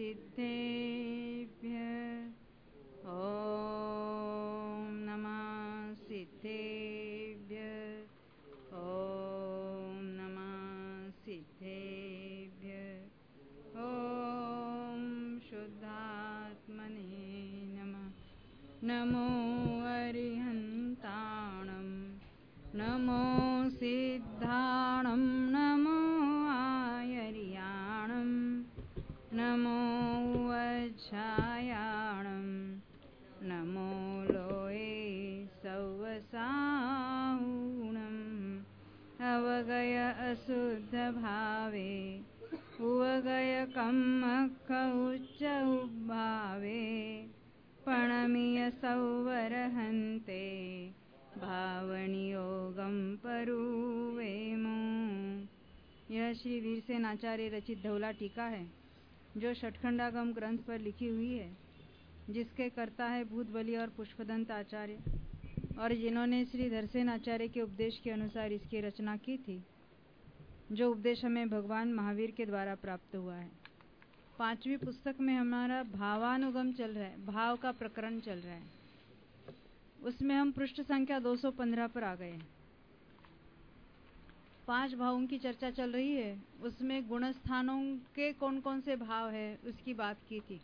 सिद्धेभ्यः ॐ नमः सिद्धेभ्यः ॐ नमः सिद्धेभ्यः ॐ शुद्धात्मने नमः। नमो अरिहन्ताणं नमो सिद्धाणं नमो आयर्याणं नमो वज्रायाणं नमो लोये सवसाहुणम् अवगय अशुद्धभावे उवगय कम्मख उच्च उद्भावे प्रणमीय सौवरहन्ते भावनियोगं परुवेमो। यह श्री वीरसेन आचार्य रचित धौला टीका है जो षटखंडागम ग्रंथ पर लिखी हुई है, जिसके कर्ता है भूतबली और पुष्पदंत आचार्य, और जिन्होंने श्री धरसेन आचार्य के उपदेश के अनुसार इसकी रचना की थी, जो उपदेश हमें भगवान महावीर के द्वारा प्राप्त हुआ है। 5वीं पुस्तक में हमारा भावानुगम चल रहा है, भाव का प्रकरण चल रहा है। उसमें हम पृष्ठ संख्या 215 पर आ गए हैं। 5 भावों की चर्चा चल रही है। उसमें गुणस्थानों के कौन कौन से भाव है उसकी बात की थी।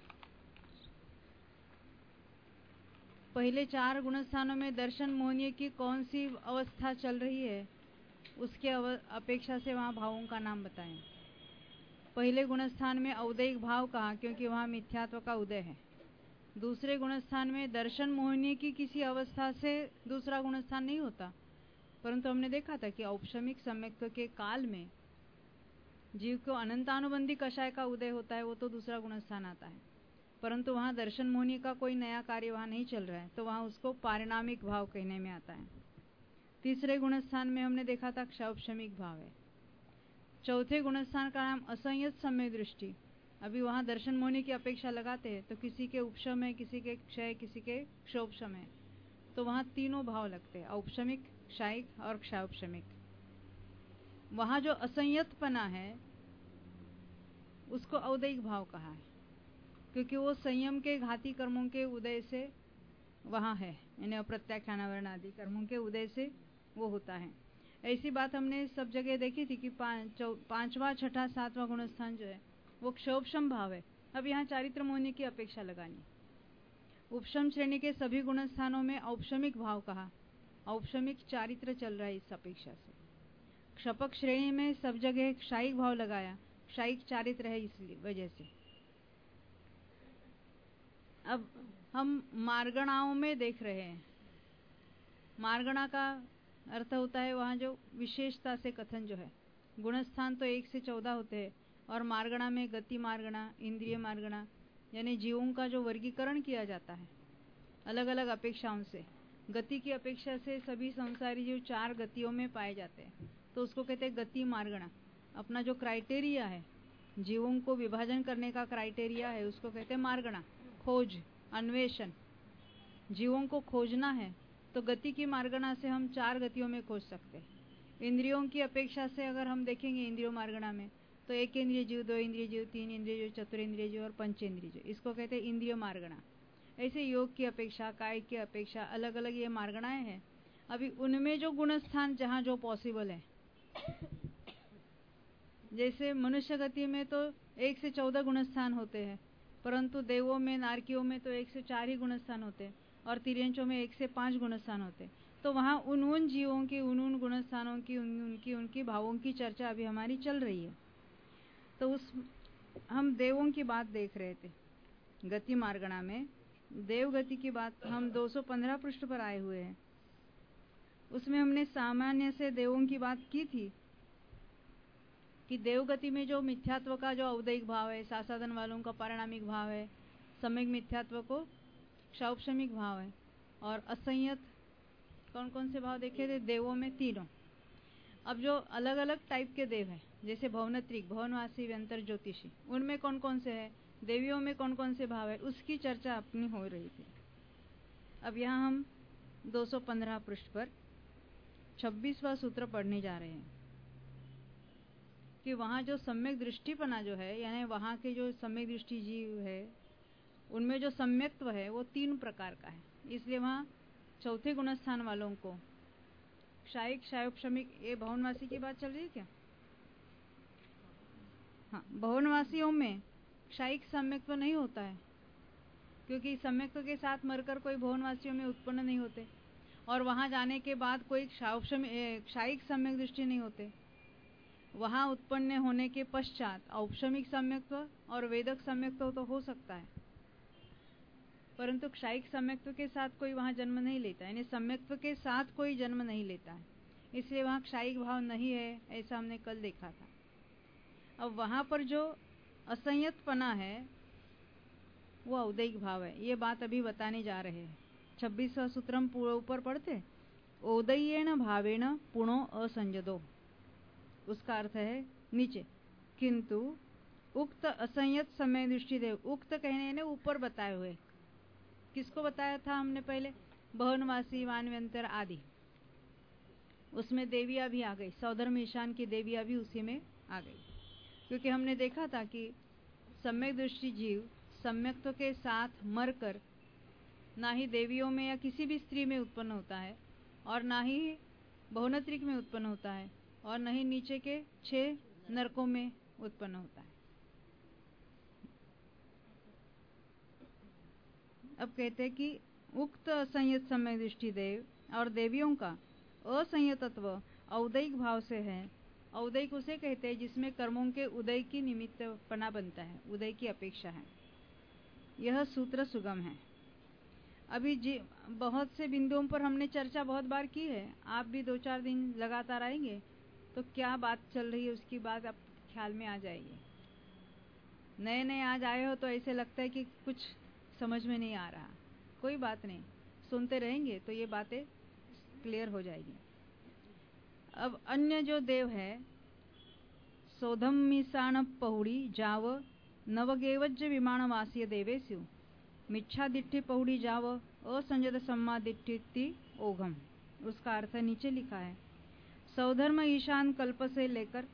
पहले 4 गुणस्थानों में दर्शन मोहनीय की कौन सी अवस्था चल रही है उसके अपेक्षा से वहां भावों का नाम बताएं। पहले गुणस्थान में औदैहिक भाव कहा क्योंकि वहां मिथ्यात्व का उदय है। दूसरे गुणस्थान में दर्शन मोहनीय की किसी अवस्था से दूसरा गुणस्थान नहीं होता, परंतु हमने देखा था कि औपशमिक सम्यक्त्व के काल में जीव को अनंतानुबंधी कषाय का उदय होता है, वो तो दूसरा गुणस्थान आता है। परंतु वहां दर्शन मोहनीय का कोई नया कार्य वहां नहीं चल रहा है, तो वहां उसको पारिणामिक भाव कहने में आता है। तीसरे गुणस्थान में हमने देखा था क्षौपशमिक भाव है। चौथे गुणस्थान का नाम असंयत सम्यक दृष्टि। अभी वहां दर्शन मोहनीय की अपेक्षा लगाते हैं तो किसी के उपशम है, किसी के क्षय, किसी के क्षोपशम है, तो वहां तीनों भाव लगते हैं, औपशमिक, क्षायिक और क्षौपशमिक। वहां जो असंयतपना है उसको औदैहिक भाव कहा है, क्योंकि वो संयम के घाती कर्मों के उदय से वहां है, यानी अप्रत्याख्यान अनावरण आदि कर्मों के उदय से वो होता है। ऐसी बात हमने सब जगह देखी थी कि 5वां, 6ठा, 7वां गुणस्थान जो है वो क्षोभशम भाव है। अब यहाँ चारित्र मोहनीय की अपेक्षा लगानी। उपशम श्रेणी के सभी गुणस्थानों में औपशमिक भाव कहा, औपशमिक चारित्र चल रहा है इस अपेक्षा से। क्षपक श्रेणी में सब जगह क्षायिक भाव लगाया, क्षायिक चारित्र है इसलिए वजह से। अब हम मार्गणाओं में देख रहे हैं। मार्गणा का अर्थ होता है वहां जो विशेषता से कथन जो है। गुणस्थान तो 1 से 14 होते हैं और मार्गणा में गति मार्गणा, इंद्रिय मार्गणा, यानी जीवों का जो वर्गीकरण किया जाता है अलग अलग अपेक्षाओं से। गति की अपेक्षा से सभी संसारी जीव 4 गतियों में पाए जाते हैं, तो उसको कहते हैं गति मार्गणा। अपना जो क्राइटेरिया है, जीवों को विभाजन करने का क्राइटेरिया है, उसको कहते हैं मार्गणा। खोज, अन्वेषण, जीवों को खोजना है तो गति की मार्गणा से हम 4 गतियों में खोज सकते हैं। इंद्रियों की अपेक्षा से अगर हम देखेंगे इंद्रियों मार्गणा में, तो 1 इंद्रिय जीव, 2 इंद्रिय जीव, 3 इंद्रिय जीव, चतुरेंद्रिय जीव और पंचेंद्रिय जीव, इसको कहते हैं इंद्रिय मार्गणा। ऐसे योग की अपेक्षा, काय की अपेक्षा अलग अलग ये मार्गणाएं हैं। अभी उनमें जो गुणस्थान जहां जो पॉसिबल है, जैसे मनुष्य गति में तो 1 से 14 गुणस्थान होते हैं, परंतु देवों में, नारकियों में तो 1 से 4 ही गुणस्थान होते हैं, और तिर्यंचों में 1 से 5 गुणस्थान होते हैं। तो वहां उन जीवों की, उन गुणस्थानों की, उनकी भावों की चर्चा अभी हमारी चल रही है। तो हम देवों की बात देख रहे थे। गति मार्गणा में देव गति की बात हम 215 पृष्ठ पर आए हुए हैं। उसमें हमने सामान्य से देवों की बात की थी कि देवगति में जो मिथ्यात्व का जो औदैहिक भाव है, सासाधन वालों का पारिणामिक भाव है, सम्यक मिथ्यात्व को क्षौपशमिक भाव है, और असंयत कौन कौन से भाव देखे थे देवों में? तीनों। अब जो अलग अलग टाइप के देव हैं, जैसे भवनत्रिक, भवनवासी, व्यंतर ज्योतिषी, उनमें कौन कौन से है, देवियों में कौन कौन से भाव है, उसकी चर्चा अपनी हो रही थी। अब यहाँ हम 215 पृष्ठ पर 26वां सूत्र पढ़ने जा रहे हैं। कि वहाँ जो सम्यक दृष्टिपना जो है, यानी वहाँ के जो सम्यक दृष्टि जीव है, उनमें जो सम्यक्त्व है वो 3 प्रकार का है। इसलिए वहाँ चौथे गुणस्थान वालों को क्षायिक, क्षायोपशमिक, ये भवनवासी की बात चल रही है क्या? हाँ, भवनवासियों में क्षायिक सम्यक्त्व नहीं होता है, क्योंकि सम्यक्त्व के साथ मरकर कोई भवनवासियों में उत्पन्न नहीं होते, और वहां जाने के बाद कोई क्षायिक सम्यक दृष्टि नहीं होते। वहां उत्पन्न होने के पश्चात औपशमिक सम्यक्त्व और वेदक सम्यक्त्व तो हो सकता है, परंतु क्षायिक सम्यक्त्व के साथ कोई वहां जन्म नहीं लेता, यानी सम्यक्त्व के साथ कोई जन्म नहीं लेता है, इसलिए वहां क्षायिक भाव नहीं है, ऐसा हमने कल देखा था। अब वहां पर जो असंयतपना है वो औदैहिक भाव है, ये बात अभी बताने जा रहे हैं। 26वां सूत्र हम ऊपर पढ़ते, औदैयेन भावेन पुनो असंजदो, उसका अर्थ है नीचे, किंतु उक्त असंयत समय दृष्टि देव, उक्त कहने ने ऊपर बताए हुए, किसको बताया था हमने पहले? भवनवासी, मानव्यंतर आदि, उसमें देवियां भी आ गई, सौधर्म ईशान की देवियां भी उसी में आ गई, क्योंकि हमने देखा था कि सम्यक दृष्टि जीव सम्यक्त्व के साथ मरकर ना ही देवियों में या किसी भी स्त्री में उत्पन्न होता है, और ना ही बहुनत्रिक में उत्पन्न होता है, और न ही नीचे के 6 नरकों में उत्पन्न होता है। अब कहते हैं कि उक्त असंयत सम्यक दृष्टि देव और देवियों का असंयतत्व औदैहिक भाव से है। औदैहिक उसे कहते हैं जिसमें कर्मों के उदय की निमित्तपना बनता है, उदय की अपेक्षा है। यह सूत्र सुगम है। अभी बहुत से बिंदुओं पर हमने चर्चा बहुत बार की है, आप भी 2-4 दिन लगातार आएंगे तो क्या बात चल रही है उसकी बात आप ख्याल में आ जाएगी। नए नए आज आए हो तो ऐसे लगता है कि कुछ समझ में नहीं आ रहा, कोई बात नहीं, सुनते रहेंगे तो ये बातें क्लियर हो जाएगी। अब अन्य जो देव है, सौधम्मिसाण पहुड़ी जाव नवगेवज्य विमानवासीय देवेशु मिच्छादिट्ठि पहुड़ी जाव असंजत सम्मादिट्ठि ओघम, उसका अर्थ नीचे लिखा है। सौधर्म ईशान कल्प से लेकर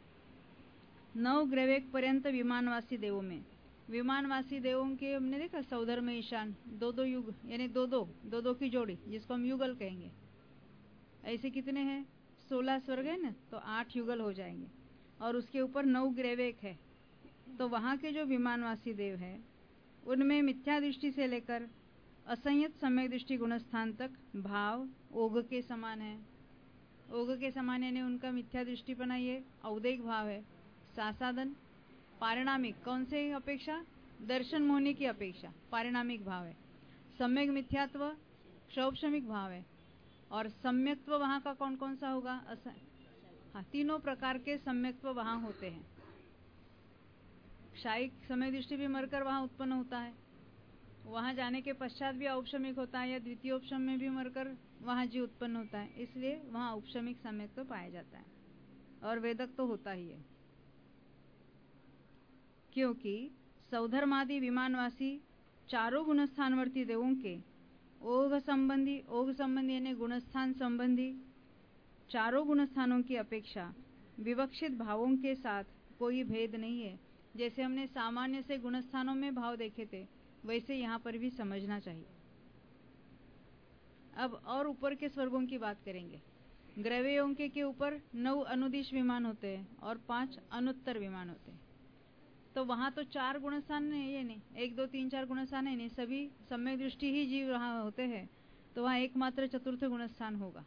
9 ग्रैवेक पर्यंत विमानवासी देवों में, विमानवासी देवों के हमने देखा सौधर्म ईशान 2-2 युग, यानी 2-2 की जोड़ी, जिसको हम युगल कहेंगे। ऐसे कितने हैं? 16 स्वर्ग है ना, तो 8 युगल हो जाएंगे, और उसके ऊपर 9 ग्रैवेक है। तो वहां के जो विमानवासी देव है उनमें मिथ्या दृष्टि से लेकर असंयत सम्यक दृष्टि गुणस्थान तक भाव ओघ के समान है। ओघ के समान यानी उनका मिथ्या दृष्टिपना ये औदैहिक भाव है। सासादन पारिणामिक, कौन से अपेक्षा? दर्शन मोहनी की अपेक्षा पारिणामिक भाव है। सम्यक मिथ्यात्व क्षौपशमिक भाव है, और सम्यक्त्व वहां का कौन कौन सा होगा? हाँ, तीनों प्रकार के सम्यक्त्व वहां होते हैं। क्षायिक समय दृष्टि भी मरकर वहां उत्पन्न होता है, वहां जाने के पश्चात भी औपशमिक होता है, या द्वितीय उपशम में भी मरकर वहां जी उत्पन्न होता है, इसलिए वहां औपशमिक सम्यक्त्व पाया जाता है, और वेदक तो होता ही है। क्योंकि सौधर्मादि विमानवासी चारों गुणस्थानवर्ती देवों के ओघ संबंधी यानी गुणस्थान संबंधी चारों गुणस्थानों की अपेक्षा विवक्षित भावों के साथ कोई भेद नहीं है। जैसे हमने सामान्य से गुणस्थानों में भाव देखे थे, वैसे यहाँ पर भी समझना चाहिए। अब और ऊपर के स्वर्गों की बात करेंगे। ग्रैवेयों के ऊपर 9 अनुदिश विमान होते हैं और 5 अनुत्तर विमान होते हैं। तो वहां तो 4 गुणस्थान नहीं, ये नहीं 1 2 3 4 गुणस्थान है नहीं, सभी सम्यक दृष्टि ही जीव वहां होते हैं, तो वहां एकमात्र चतुर्थ गुणस्थान होगा।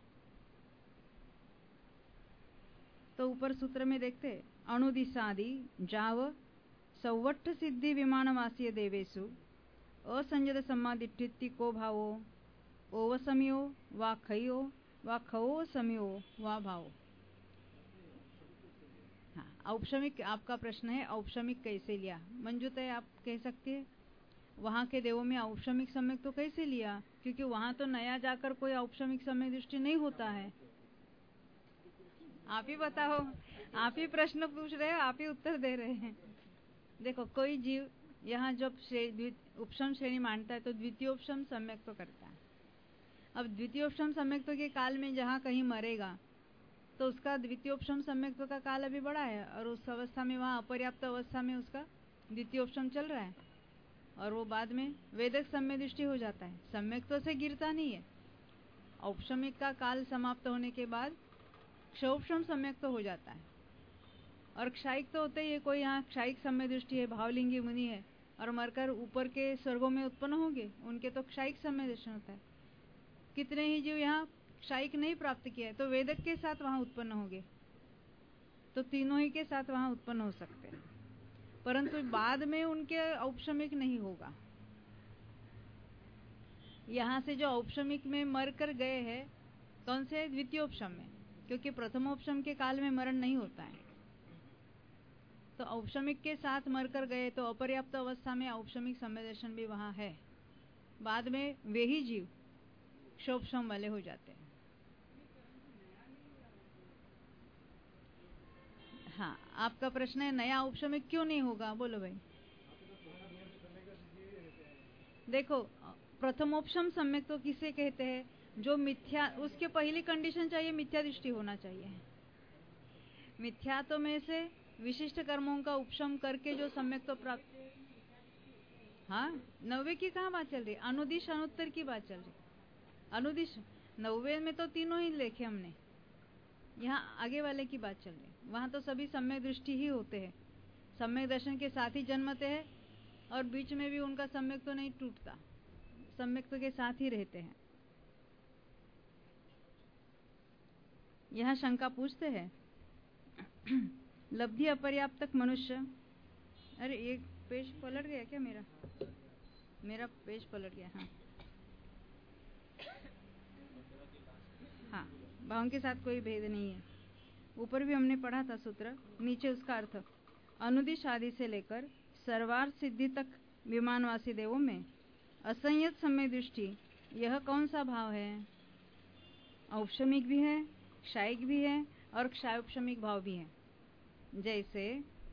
तो ऊपर सूत्र में देखते, अणुदिशादि जाव सौवट्ठ सिद्धि विमानवासीय देवेशु असंजत सम्मादिट्ठि को भावो ओवसमियो वा खयो वा खवो समियो वा भावो। हाँ, औपशमिक आपका प्रश्न है, औपशमिक कैसे लिया? मंजूतय आप कह सकती है, वहां के देवों में औपशमिक सम्यक तो कैसे लिया? क्योंकि वहां तो नया जाकर कोई औपशमिक सम्यक दृष्टि नहीं होता है। आप ही बताओ, आप ही प्रश्न पूछ रहे हो, आप ही उत्तर दे रहे हैं। देखो, कोई जीव यहाँ जब उपशम श्रेणी मानता है तो द्वितीयोपशम सम्यक तो करता है। अब द्वितीयोपशम सम्यक तो के काल में जहाँ कहीं मरेगा तो उसका द्वितीयोपशम सम्यक्त्व का काल अभी बड़ा है और उस अवस्था में वहाँ अपर्याप्त अवस्था में उसका द्वितीयोपशम चल रहा है और वो बाद में वेदक सम्य दृष्टि हो जाता है, सम्यक्त्व से गिरता नहीं है। औपशमिक का काल समाप्त होने के बाद क्षोपशम सम्यक्त्व हो जाता है और क्षायिक तो होते ही है, कोई यहाँ क्षायिक सम्य दृष्टि है, भावलिंगी मुनि है और मरकर ऊपर के स्वर्गों में उत्पन्न होंगे, उनके तो क्षायिक सम्य दर्शन होता है। कितने ही जीव यहाँ क्षायिक नहीं प्राप्त किया है तो वेदक के साथ वहां उत्पन्न होंगे, तो तीनों ही के साथ वहां उत्पन्न हो सकते हैं, परंतु बाद में उनके औपशमिक नहीं होगा। यहाँ से जो औपशमिक में मर कर गए हैं, कौन से द्वितीयोपशम में, क्योंकि प्रथमोपशम के काल में मरण नहीं होता है, तो औपशमिक के साथ मर कर गए तो अपर्याप्त अवस्था में औपशमिक सम्यदर्शन भी वहां है। बाद में वे ही जीव क्षोभशम वाले हो जाते हैं। हाँ, आपका प्रश्न है नया औपशमिक क्यों नहीं होगा, बोलो भाई। देखो, प्रथमोपशम सम्यक तो किसे कहते हैं, जो मिथ्या, उसके पहली कंडीशन चाहिए मिथ्या दृष्टि होना चाहिए। मिथ्यात्व में से विशिष्ट कर्मों का उपशम करके जो सम्यक तो प्राप्त, हाँ, 90 की कहाँ बात चल रही, अनुदिश अनुत्तर की बात चल रही। अनुदिश 90 में तो तीनों ही लिखे हमने, यहाँ आगे वाले की बात चल रही। वहां तो सभी सम्यक दृष्टि ही होते हैं, सम्यक दर्शन के साथ ही जन्मते हैं और बीच में भी उनका सम्यक तो नहीं टूटता, सम्यक तो के साथ ही रहते हैं। यहाँ शंका पूछते हैं लब्धि अपर्याप्तक मनुष्य, अरे एक पेज पलट गया क्या, मेरा पेज पलट गया। हाँ, भावों के साथ कोई भेद नहीं है। ऊपर भी हमने पढ़ा था सूत्र, नीचे उसका अर्थ। अनुदिश आदि से लेकर सर्वार्थ सिद्धि तक विमानवासी देवों में असंयत समय दृष्टि, यह कौन सा भाव है? औपशमिक भी है, क्षायिक भी है और क्षायोपशमिक भाव भी है। जैसे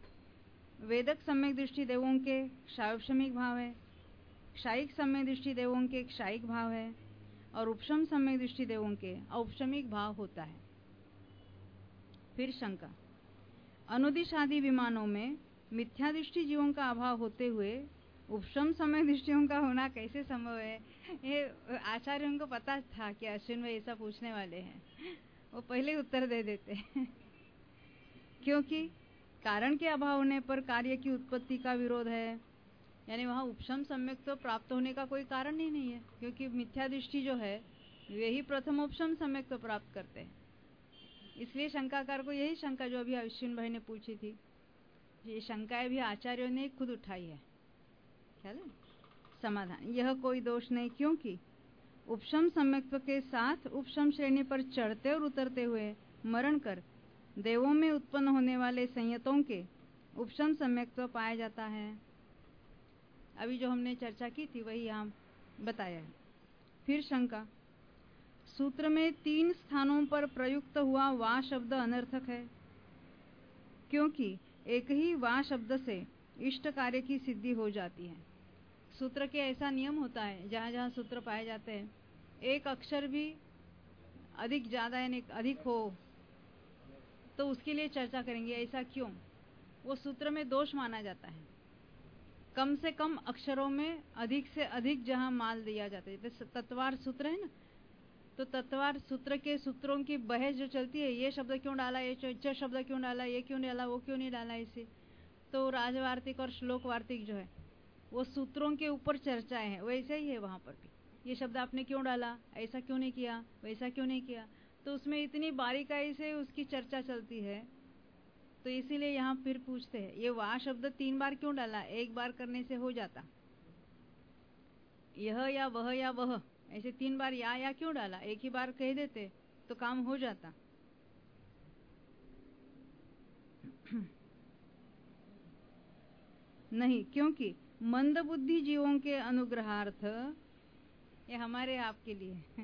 वेदक सम्यक दृष्टि देवों के क्षायोपशमिक भाव है, क्षायिक सम्यक दृष्टि देवों के क्षायिक भाव है और उपशम सम्यक दृष्टि देवों के औपशमिक भाव होता है। फिर शंका, अनुदिश आदि विमानों में मिथ्या दृष्टि जीवों का अभाव होते हुए उपशम समय दृष्टियों का होना कैसे संभव है? ये आचार्यों को पता था कि अश्विन भाई ऐसा पूछने वाले हैं, वो पहले उत्तर दे देते हैं क्योंकि कारण के अभाव होने पर कार्य की उत्पत्ति का विरोध है, यानी वहाँ उपशम सम्यक तो प्राप्त होने का कोई कारण ही नहीं है, क्योंकि मिथ्या दृष्टि जो है वे ही प्रथम उपशम सम्यक तो प्राप्त करते हैं। इसलिए शंकाकार को यही शंका जो अभी अश्विन भाई ने पूछी थी, ये शंकाएं भी आचार्यों ने खुद उठाई है। ख्याल है? समाधान, यह कोई दोष नहीं, क्योंकि उपशम सम्यक्त्व के साथ उपशम श्रेणी पर चढ़ते और उतरते हुए मरण कर देवों में उत्पन्न होने वाले संयतों के उपशम सम्यक्त्व पाया जाता है। अभी जो हमने चर्चा की थी वही यहाँ बताया है। फिर शंका, सूत्र में 3 स्थानों पर प्रयुक्त हुआ वा शब्द अनर्थक है, क्योंकि एक ही वा शब्द से इष्ट कार्य की सिद्धि हो जाती है। सूत्र के ऐसा नियम होता है, जहाँ जहाँ सूत्र पाए जाते हैं एक अक्षर भी अधिक ज्यादा यानी अधिक हो तो उसके लिए चर्चा करेंगे, ऐसा क्यों, वो सूत्र में दोष माना जाता है। कम से कम अक्षरों में अधिक से अधिक जहाँ माल दिया जाता है, जैसे तत्वार सूत्र है ना, तो तत्वार सूत्र के सूत्रों की बहस जो चलती है, ये शब्द क्यों डाला, ये शब्द क्यों डाला, ये क्यों डाला, वो क्यों नहीं डाला, इसे तो राजवार्तिक और श्लोक वार्तिक जो है वो सूत्रों के ऊपर चर्चाएं हैं। वैसे ही है वहां पर भी, ये शब्द आपने क्यों डाला, ऐसा क्यों नहीं किया, वैसा क्यों नहीं किया, तो उसमें इतनी बारीकाई से उसकी चर्चा चलती है। तो इसीलिए यहाँ फिर पूछते हैं ये वाह शब्द 3 बार क्यों डाला, एक बार करने से हो जाता, यह या वह ऐसे 3 बार या क्यों डाला, एक ही बार कह देते तो काम हो जाता। नहीं, क्योंकि मंद बुद्धि जीवों के अनुग्रहार्थ, ये हमारे आपके लिए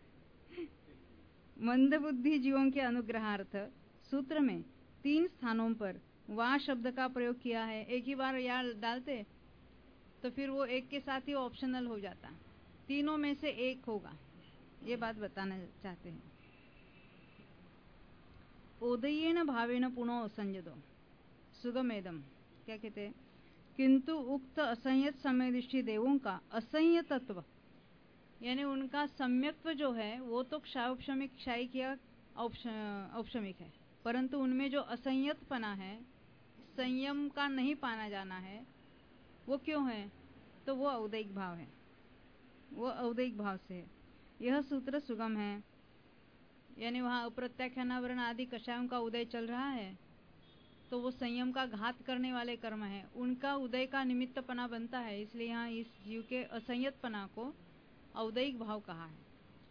मंद बुद्धि जीवों के अनुग्रहार्थ सूत्र में 3 स्थानों पर वा शब्द का प्रयोग किया है। एक ही बार या डालते तो फिर वो एक के साथ ही ऑप्शनल हो जाता, तीनों में से एक होगा, ये बात बताना चाहते हैं। ओदयेन भावेन पुनः संजदो सुगमेदम, क्या कहते हैं, किंतु उक्त असंयत समय दृष्टि देवों का असंयतत्व यानी उनका सम्यक्त्व जो है वो तो क्षायोपशमिक क्षायी किया औपशमिक है, परंतु उनमें जो असंयतपना है, संयम का नहीं पाना जाना है, वो क्यों है? तो वो औदैहिक भाव है, वो औदैहिक भाव से है। यह सूत्र सुगम है, यानी वहाँ अप्रत्याख्यानावरण आदि कषायों का उदय चल रहा है, तो वो संयम का घात करने वाले कर्म है, उनका उदय का निमित्तपना बनता है, इसलिए यहाँ इस जीव के असंयतपना को औदैहिक भाव कहा है।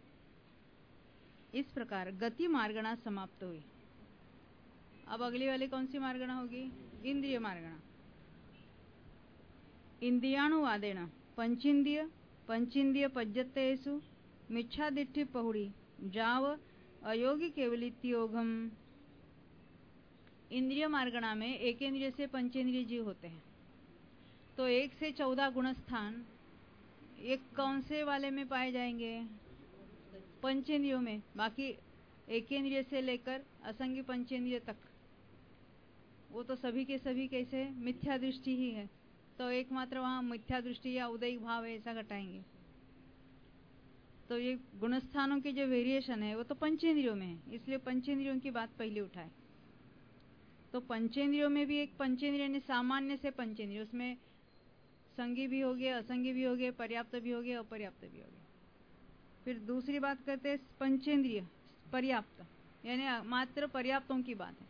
इस प्रकार गति मार्गणा समाप्त हुई। अब अगली वाली कौन सी मार्गणा होगी? इंद्रिय मार्गणा। इंद्रियाणुवादेन पंचेंद्रिय पंचेंद्रिय पज्जतेषु मिच्छादिट्ठि पहुड़ी जाव अयोगी केवलित्योगम। इंद्रिय मार्गणा में एकेंद्रिय से पंचेंद्रिय जीव होते हैं, तो 1 से 14 गुणस्थान एक कौन से वाले में पाए जाएंगे? पंचेंद्रियों में। बाकी एकेंद्रिय से लेकर असंगी पंचेंद्रिय तक वो तो सभी के सभी कैसे मिथ्या दृष्टि ही है, तो एकमात्र वहाँ मिथ्या दृष्टि या उदैहिक भाव है, ऐसा घटाएंगे। तो ये गुणस्थानों के जो वेरिएशन है वो तो पंचेंद्रियों में है, इसलिए पंचेंद्रियों की बात पहले उठाए। तो पंचेंद्रियों में भी एक पंचेंद्रिय ने सामान्य से पंचेंद्रिय, उसमें संगी भी हो गए, असंगी भी हो गए, पर्याप्त भी हो गए, अपर्याप्त भी हो गए। फिर दूसरी बात करते हैं पंचेंद्रिय पर्याप्त, यानी मात्र पर्याप्तों की बात है।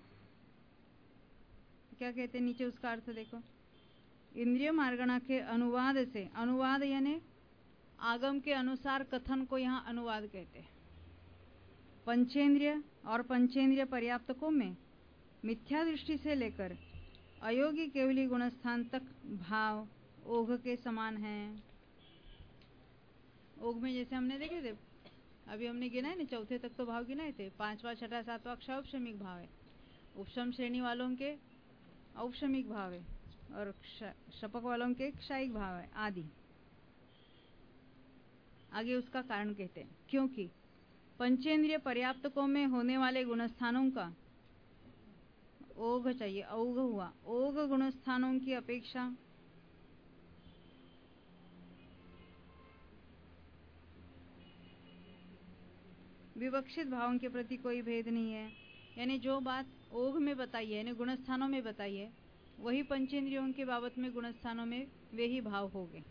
क्या कहते हैं नीचे उसका अर्थ देखो। इंद्रिय मार्गणा के अनुवाद से, अनुवाद यानी आगम के अनुसार कथन को यहाँ अनुवाद कहते हैं। पंचेंद्रिय और पंचेंद्रिय पर्याप्तकों में मिथ्या दृष्टि से लेकर अयोगी केवली गुणस्थान तक भाव ओघ के समान है। ओघ में जैसे हमने देखे थे, अभी हमने गिनाए ना, चौथे तक तो भाव गिनाए थे, 5वां 6वां 7वां क्षौपशमिक भाव है, उपशम श्रेणी वालों के औपशमिक भाव है और शपक वालों के क्षायिक भाव है आदि। आगे उसका कारण कहते हैं, क्योंकि पंचेंद्रिय पर्याप्तकों में होने वाले गुणस्थानों का ओघ चाहिए, औघ हुआ, ओघ गुणस्थानों की अपेक्षा विवक्षित भावों के प्रति कोई भेद नहीं है। यानी जो बात ओघ में बताई है, यानी गुणस्थानों में बताई है, वही पंचेंद्रियों के बाबत में गुणस्थानों में वे ही भाव होंगे।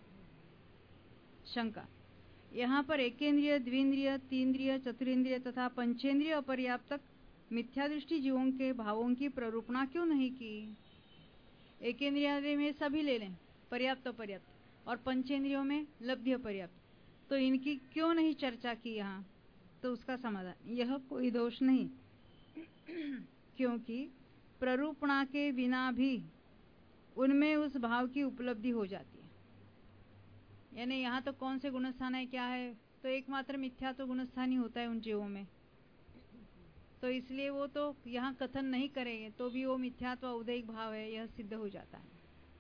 शंका, यहाँ पर एकेंद्रिय, द्विंद्रिय, तीन्द्रिय, चतुरेंद्रिय तथा पंचेंद्रिय अपर्याप्तक मिथ्या दृष्टि जीवों के भावों की प्ररूपणा क्यों नहीं की? एकेंद्रिय में सभी ले लें, पर्याप्त अपर्याप्त, और पंचेंद्रियों में लब्ध्य पर्याप्त, तो इनकी क्यों नहीं चर्चा की यहाँ? तो उसका समाधान, यह कोई दोष नहीं, क्योंकि प्ररूपणा के बिना भी उनमें उस भाव की उपलब्धि हो जाती है। यानी यहाँ तो कौन से गुणस्थान है, क्या है, तो एकमात्र मिथ्या तो गुणस्थान ही होता है उन जीवों में, तो इसलिए वो तो यहाँ कथन नहीं करेंगे तो भी वो मिथ्यात्व औदैहिक भाव है, यह सिद्ध हो जाता है।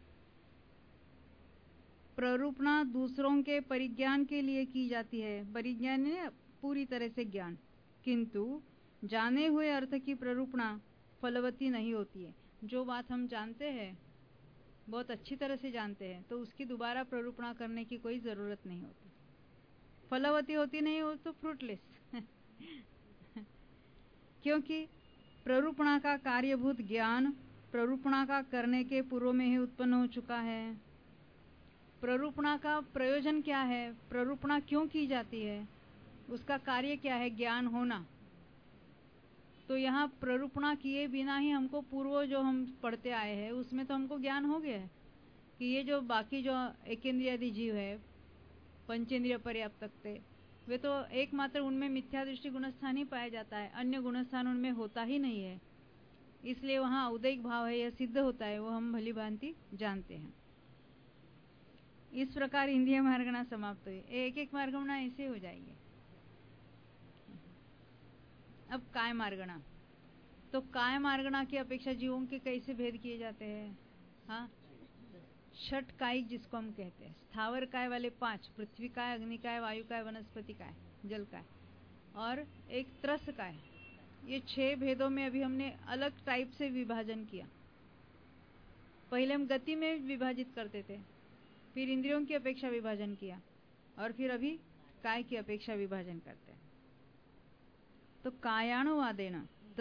प्ररूपणा दूसरों के परिज्ञान के लिए की जाती है, परिज्ञान ने पूरी तरह से ज्ञान, किंतु जाने हुए अर्थ की प्ररूपणा फलवती नहीं होती है। जो बात हम जानते हैं, बहुत अच्छी तरह से जानते हैं, तो उसकी दोबारा प्ररूपणा करने की कोई जरूरत नहीं होती, फलवती होती नहीं हो तो फ्रूटलेस क्योंकि प्ररूपणा का कार्यभूत ज्ञान प्ररूपणा का करने के पूर्व में ही उत्पन्न हो चुका है। प्ररूपणा का प्रयोजन क्या है, प्ररूपणा क्यों की जाती है, उसका कार्य क्या है, ज्ञान होना। तो यहाँ प्ररूपणा किए बिना ही हमको पूर्व जो हम पढ़ते आए हैं उसमें तो हमको ज्ञान हो गया है कि ये जो बाकी जो एकेंद्रिय आदि जीव है, पंचेंद्रिय पर्याप्तक थे, वे तो एकमात्र उनमें मिथ्या दृष्टि गुणस्थान ही पाया जाता है, अन्य गुणस्थान उनमें होता ही नहीं है, इसलिए वहाँ औदैहिक भाव है, यह सिद्ध होता है, वो हम भली भांति जानते हैं। इस प्रकार इंद्रिय मार्गणा समाप्त हुई। एक एक मार्गणा ऐसे हो जाएंगे। अब काय मार्गणा, तो काय मार्गणा की अपेक्षा जीवों के कैसे भेद किए जाते हैं? हाँ, छठ कायिक जिसको हम कहते हैं, स्थावर काय वाले 5, पृथ्वी काय, अग्नि काय, वायु काय, वनस्पति काय, जल काय, और एक त्रस काय, ये 6 भेदों में अभी हमने अलग टाइप से विभाजन किया। पहले हम गति में विभाजित करते थे, फिर इंद्रियों की अपेक्षा विभाजन किया, और फिर अभी काय की अपेक्षा विभाजन करते हैं। तो कायाणुवादेन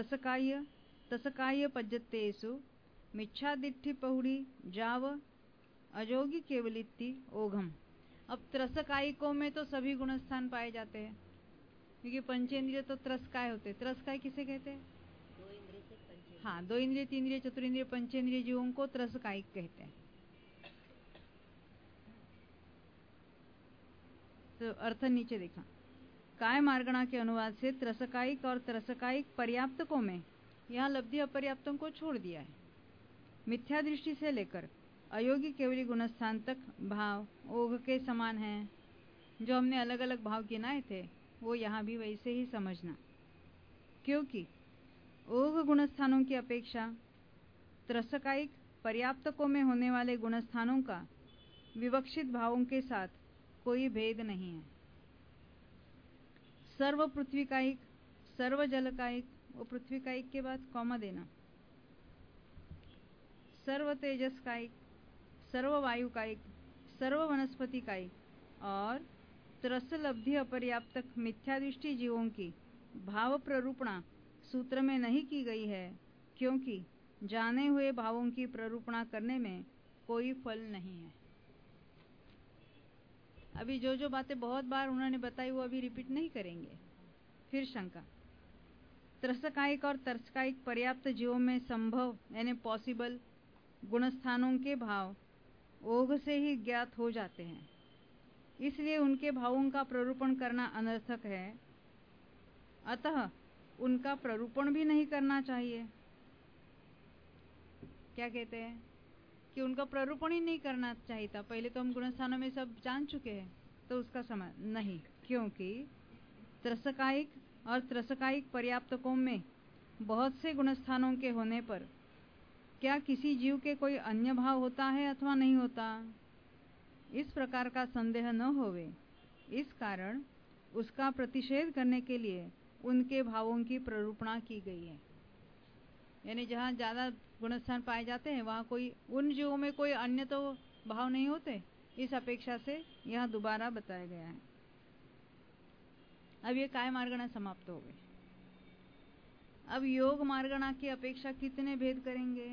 तसकाय पज्जतेषु मिच्छादिट्ठि पहुड़ी जाव अजोगी केवलित्ति ओघम। अब त्रसकायिकों में तो सभी गुणस्थान पाए जाते हैं, क्योंकि पंचेंद्रिय तो त्रसकाय होते हैं। त्रसकाय किसे कहते हैं? 2 इंद्रिय से पंचेंद्रिय। हाँ, 2 इंद्रिय, 3 इंद्रिय, चतुरेंद्रिय, पंचेंद्रिय जीवों को त्रसकायिक कहते हैं। तो अर्थ नीचे देखा। काय मार्गणा के अनुवाद से त्रसकायिक और त्रसकायिक पर्याप्तकों में यहाँ लब्धि अपर्याप्तों को छोड़ दिया है। मिथ्या दृष्टि से लेकर अयोगी केवली गुणस्थान तक भाव ओघ के समान है। जो हमने अलग अलग भाव गिनाए थे वो यहाँ भी वैसे ही समझना, क्योंकि ओघ गुणस्थानों की अपेक्षा त्रसकायिक पर्याप्तकों में होने वाले गुणस्थानों का विवक्षित भावों के साथ कोई भेद नहीं है। सर्व पृथ्वीकायिक, सर्व जलकायिक, वो पृथ्वीकायिक के बाद कॉमा देना, सर्व तेजसकायिक, सर्व वायुकायिक, सर्व वनस्पतिकायिक और त्रस लब्धि अपर्याप्तक मिथ्यादृष्टि जीवों की भाव प्ररूपणा सूत्र में नहीं की गई है, क्योंकि जाने हुए भावों की प्ररूपणा करने में कोई फल नहीं है। अभी जो जो बातें बहुत बार उन्होंने बताई वो अभी रिपीट नहीं करेंगे। फिर शंका, त्रसकायिक और तर्सकायिक पर्याप्त जीवों में संभव यानी पॉसिबल गुणस्थानों के भाव ओघ से ही ज्ञात हो जाते हैं, इसलिए उनके भावों का प्ररूपण करना अनर्थक है। अतः उनका प्ररूपण भी नहीं करना चाहिए। क्या कहते हैं कि उनका प्ररूपण ही नहीं करना चाहिए था। पहले तो हम गुणस्थानों में सब जान चुके हैं, तो उसका समय नहीं, क्योंकि त्रसकायिक और त्रसकायिक पर्याप्तकों में बहुत से गुणस्थानों के होने पर क्या किसी जीव के कोई अन्य भाव होता है अथवा नहीं होता, इस प्रकार का संदेह न होवे, इस कारण उसका प्रतिषेध करने के लिए उनके भावों की प्ररूपणा की गई है। यानी जहाँ ज्यादा गुणस्थान पाए जाते हैं वहाँ कोई उन जीवों में कोई अन्य तो भाव नहीं होते, इस अपेक्षा से यहाँ दोबारा बताया गया है। अब ये काय मार्गणा समाप्त हो गई। अब योग मार्गणा की अपेक्षा कितने भेद करेंगे?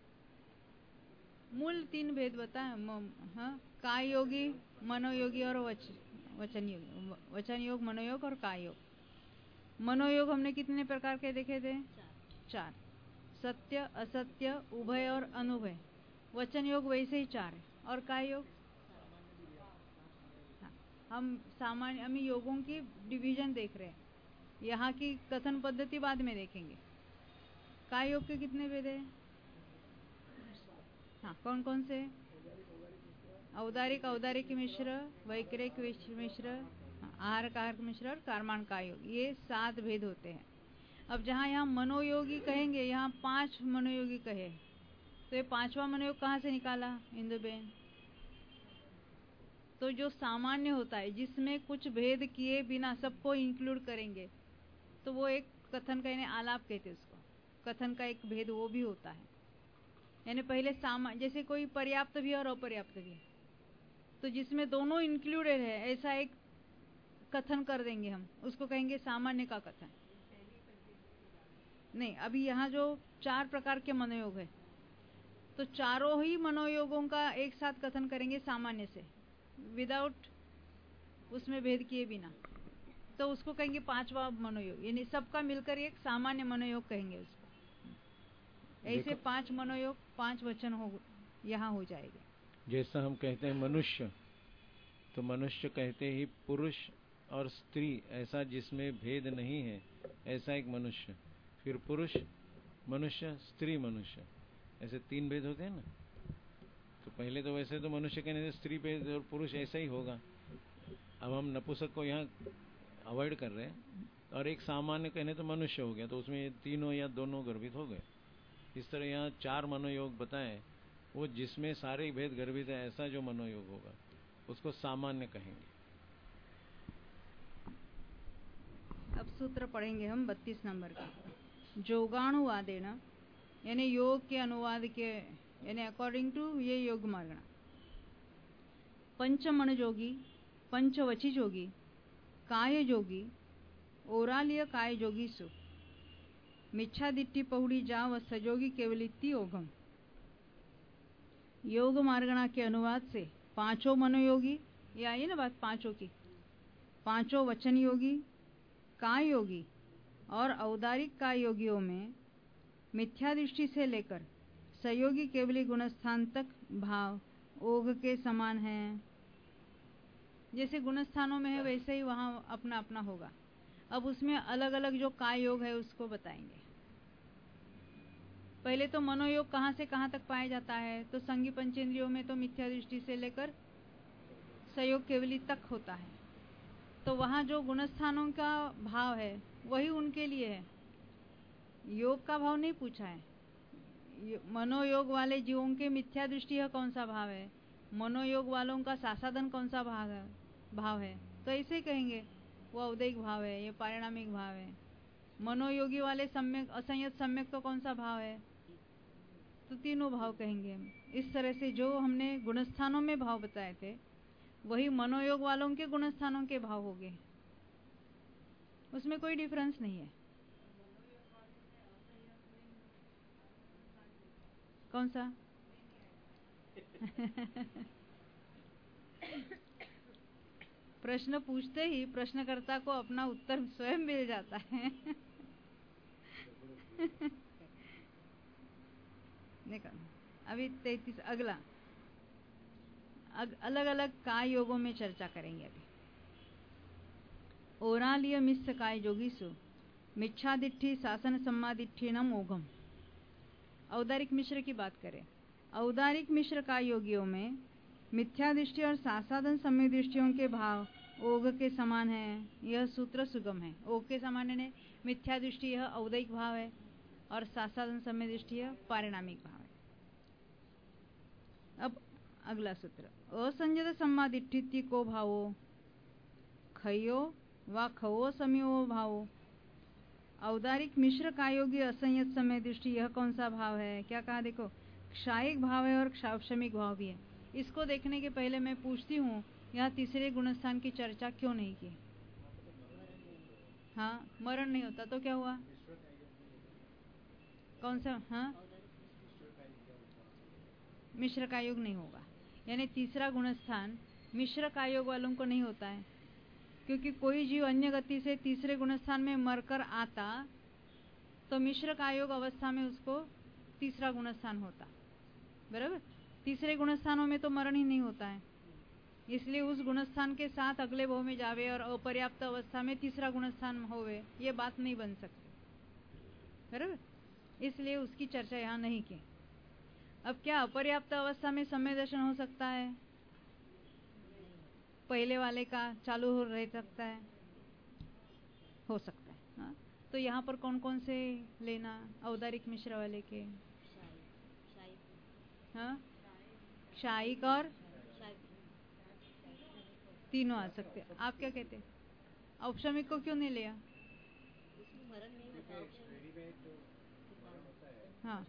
मूल 3 भेद बताए। हाँ, काय योगी, मनोयोगी और वचन योगी। वचन योग, मनोयोग और काय योग। मनोयोग हमने कितने प्रकार के देखे थे? 4। सत्य, असत्य, उभय और अनुभय। वचन योग वैसे ही 4 है। और काय योग? हम योगों की डिवीजन देख रहे हैं, यहाँ की कथन पद्धति बाद में देखेंगे। काय योग के कितने भेद है? हाँ, कौन कौन से? औदारिक, औदारिक मिश्र, वैकृक मिश्र, आहार कारक मिश्र और कर्माण काय योग, ये 7 भेद होते हैं। अब जहाँ यहाँ मनोयोगी कहेंगे, यहाँ 5 मनोयोगी कहे, तो ये 5वां मनोयोग कहाँ से निकाला इंदुबेन? तो जो सामान्य होता है जिसमें कुछ भेद किए बिना सबको इंक्लूड करेंगे, तो वो एक कथन का यानी आलाप कहते हैं उसको। कथन का एक भेद वो भी होता है। यानी पहले जैसे कोई पर्याप्त भी और अपर्याप्त भी, तो जिसमें दोनों इंक्लूडेड है ऐसा एक कथन कर देंगे हम, उसको कहेंगे सामान्य का कथन। नहीं, अभी यहाँ जो 4 प्रकार के मनोयोग है, तो चारों ही मनोयोगों का एक साथ कथन करेंगे सामान्य से, विदाउट उसमें भेद किए बिना, तो उसको कहेंगे 5वां मनोयोग, यानी सबका मिलकर एक सामान्य मनोयोग कहेंगे उसको। ऐसे 5 मनोयोग, 5 वचन हो यहाँ हो जाएंगे। जैसा हम कहते हैं मनुष्य, तो मनुष्य कहते ही पुरुष और स्त्री ऐसा जिसमें भेद नहीं है, ऐसा एक मनुष्य। फिर पुरुष मनुष्य, स्त्री मनुष्य, ऐसे 3 भेद होते हैं ना। तो पहले तो वैसे तो मनुष्य कहने से स्त्री भेद और पुरुष ऐसा ही होगा। अब हम नपुंसक को यहाँ अवॉइड कर रहे हैं, और एक सामान्य कहने तो मनुष्य हो गया, तो उसमें तीनों या दोनों गर्भित हो गए। इस तरह यहाँ 4 मनोयोग बताए, वो जिसमें सारे भेद गर्भित है ऐसा जो मनोयोग होगा उसको सामान्य कहेंगे। अब सूत्र पढ़ेंगे हम 32 नंबर का। जोगाणुवादेन यानी योग के अनुवाद के यानी अकॉर्डिंग टू ये योग मार्गण पंचमन जोगी पंचवची जोगी काय जोगी ओरालिय काय जोगी सु मिच्छा दिट्टी पहुड़ी जाव सजोगी केवलित्ती ओघम। योग मार्गणा के अनुवाद से पांचों मनोयोगी, ये आई ना बात पांचों की, पांचों वचन योगी, काय योगी और औदारिक काय योगियों में मिथ्या दृष्टि से लेकर सहयोगी केवली गुणस्थान तक भाव ओघ के समान है। जैसे गुणस्थानों में है वैसे ही वहां अपना अपना होगा। अब उसमें अलग अलग जो काय योग है उसको बताएंगे। पहले तो मनोयोग कहाँ से कहाँ तक पाया जाता है, तो संगी पंचेंद्रियों में तो मिथ्या दृष्टि से लेकर सहयोग केवली तक होता है। तो वहाँ जो गुणस्थानों का भाव है वही उनके लिए है, योग का भाव नहीं पूछा है। मनोयोग वाले जीवों के मिथ्या दृष्टि है कौन सा भाव है, मनोयोग वालों का सासाधन कौन सा भाव है, तो ऐसे ही कहेंगे वो औदैहिक भाव है, ये पारिणामिक भाव है। मनोयोगी वाले सम्यक असंयत सम्यक तो कौन सा भाव है, तो तीनों भाव कहेंगे हम। इस तरह से जो हमने गुणस्थानों में भाव बताए थे वही मनोयोग वालों के गुणस्थानों के भाव हो गए, उसमें कोई डिफरेंस नहीं है। कौन सा प्रश्न पूछते ही प्रश्नकर्ता को अपना उत्तर स्वयं मिल जाता है। देखो अभी 33 अगला अलग अलग काय योगों में चर्चा करेंगे। अभी ओरालिय मिश्र काय जोगीसु मिच्छादिट्ठी शासन सम्मादिट्ठी नम ओघम। औदारिक मिश्र की बात करें, औदारिक मिश्र काय योगियों में मिथ्या दृष्टि और सासाधन सम्यक दृष्टियों के भाव ओघ के समान है। यह सूत्र सुगम है। ओघ के समान है मिथ्या दृष्टि यह औदैहिक भाव है और सासाधन सम्यक दृष्टि यह पारिणामिक भाव है। अब अगला सूत्र असंजत सम्मादिट्ठिति को भावो खयो व खवो समयो भावो। औदारिक मिश्र कायोगी असंयत समय दृष्टि यह कौन सा भाव है, क्या कहा देखो, क्षायिक भाव है और क्षावशमिक भाव भी है। इसको देखने के पहले मैं पूछती हूँ यहाँ तीसरे गुणस्थान की चर्चा क्यों नहीं की। हाँ मरण नहीं होता तो क्या हुआ, कौन सा, हाँ मिश्र कायोग नहीं होगा, यानी तीसरा गुणस्थान मिश्र कायोग वालों को नहीं होता है, क्योंकि कोई जीव अन्य गति से तीसरे गुणस्थान में मरकर आता तो मिश्र कायोग अवस्था में उसको तीसरा गुणस्थान होता, बराबर। तीसरे गुणस्थानों में तो मरण ही नहीं होता है, इसलिए उस गुणस्थान के साथ अगले भाव में जावे और अपर्याप्त अवस्था में तीसरा गुणस्थान होवे, ये बात नहीं बन सकती, बराबर। इसलिए उसकी चर्चा यहाँ नहीं की। अब क्या अपर्याप्त अवस्था में समय दर्शन हो सकता है, पहले वाले का चालू हो रह सकता है, हो सकता है। हाँ? तो यहाँ पर कौन कौन से लेना, औदारिक मिश्र वाले के, हाँ क्षायिक और तीनों आ सकते हैं। आप क्या कहते हैं, औपशमिक को क्यों नहीं लिया? हाँ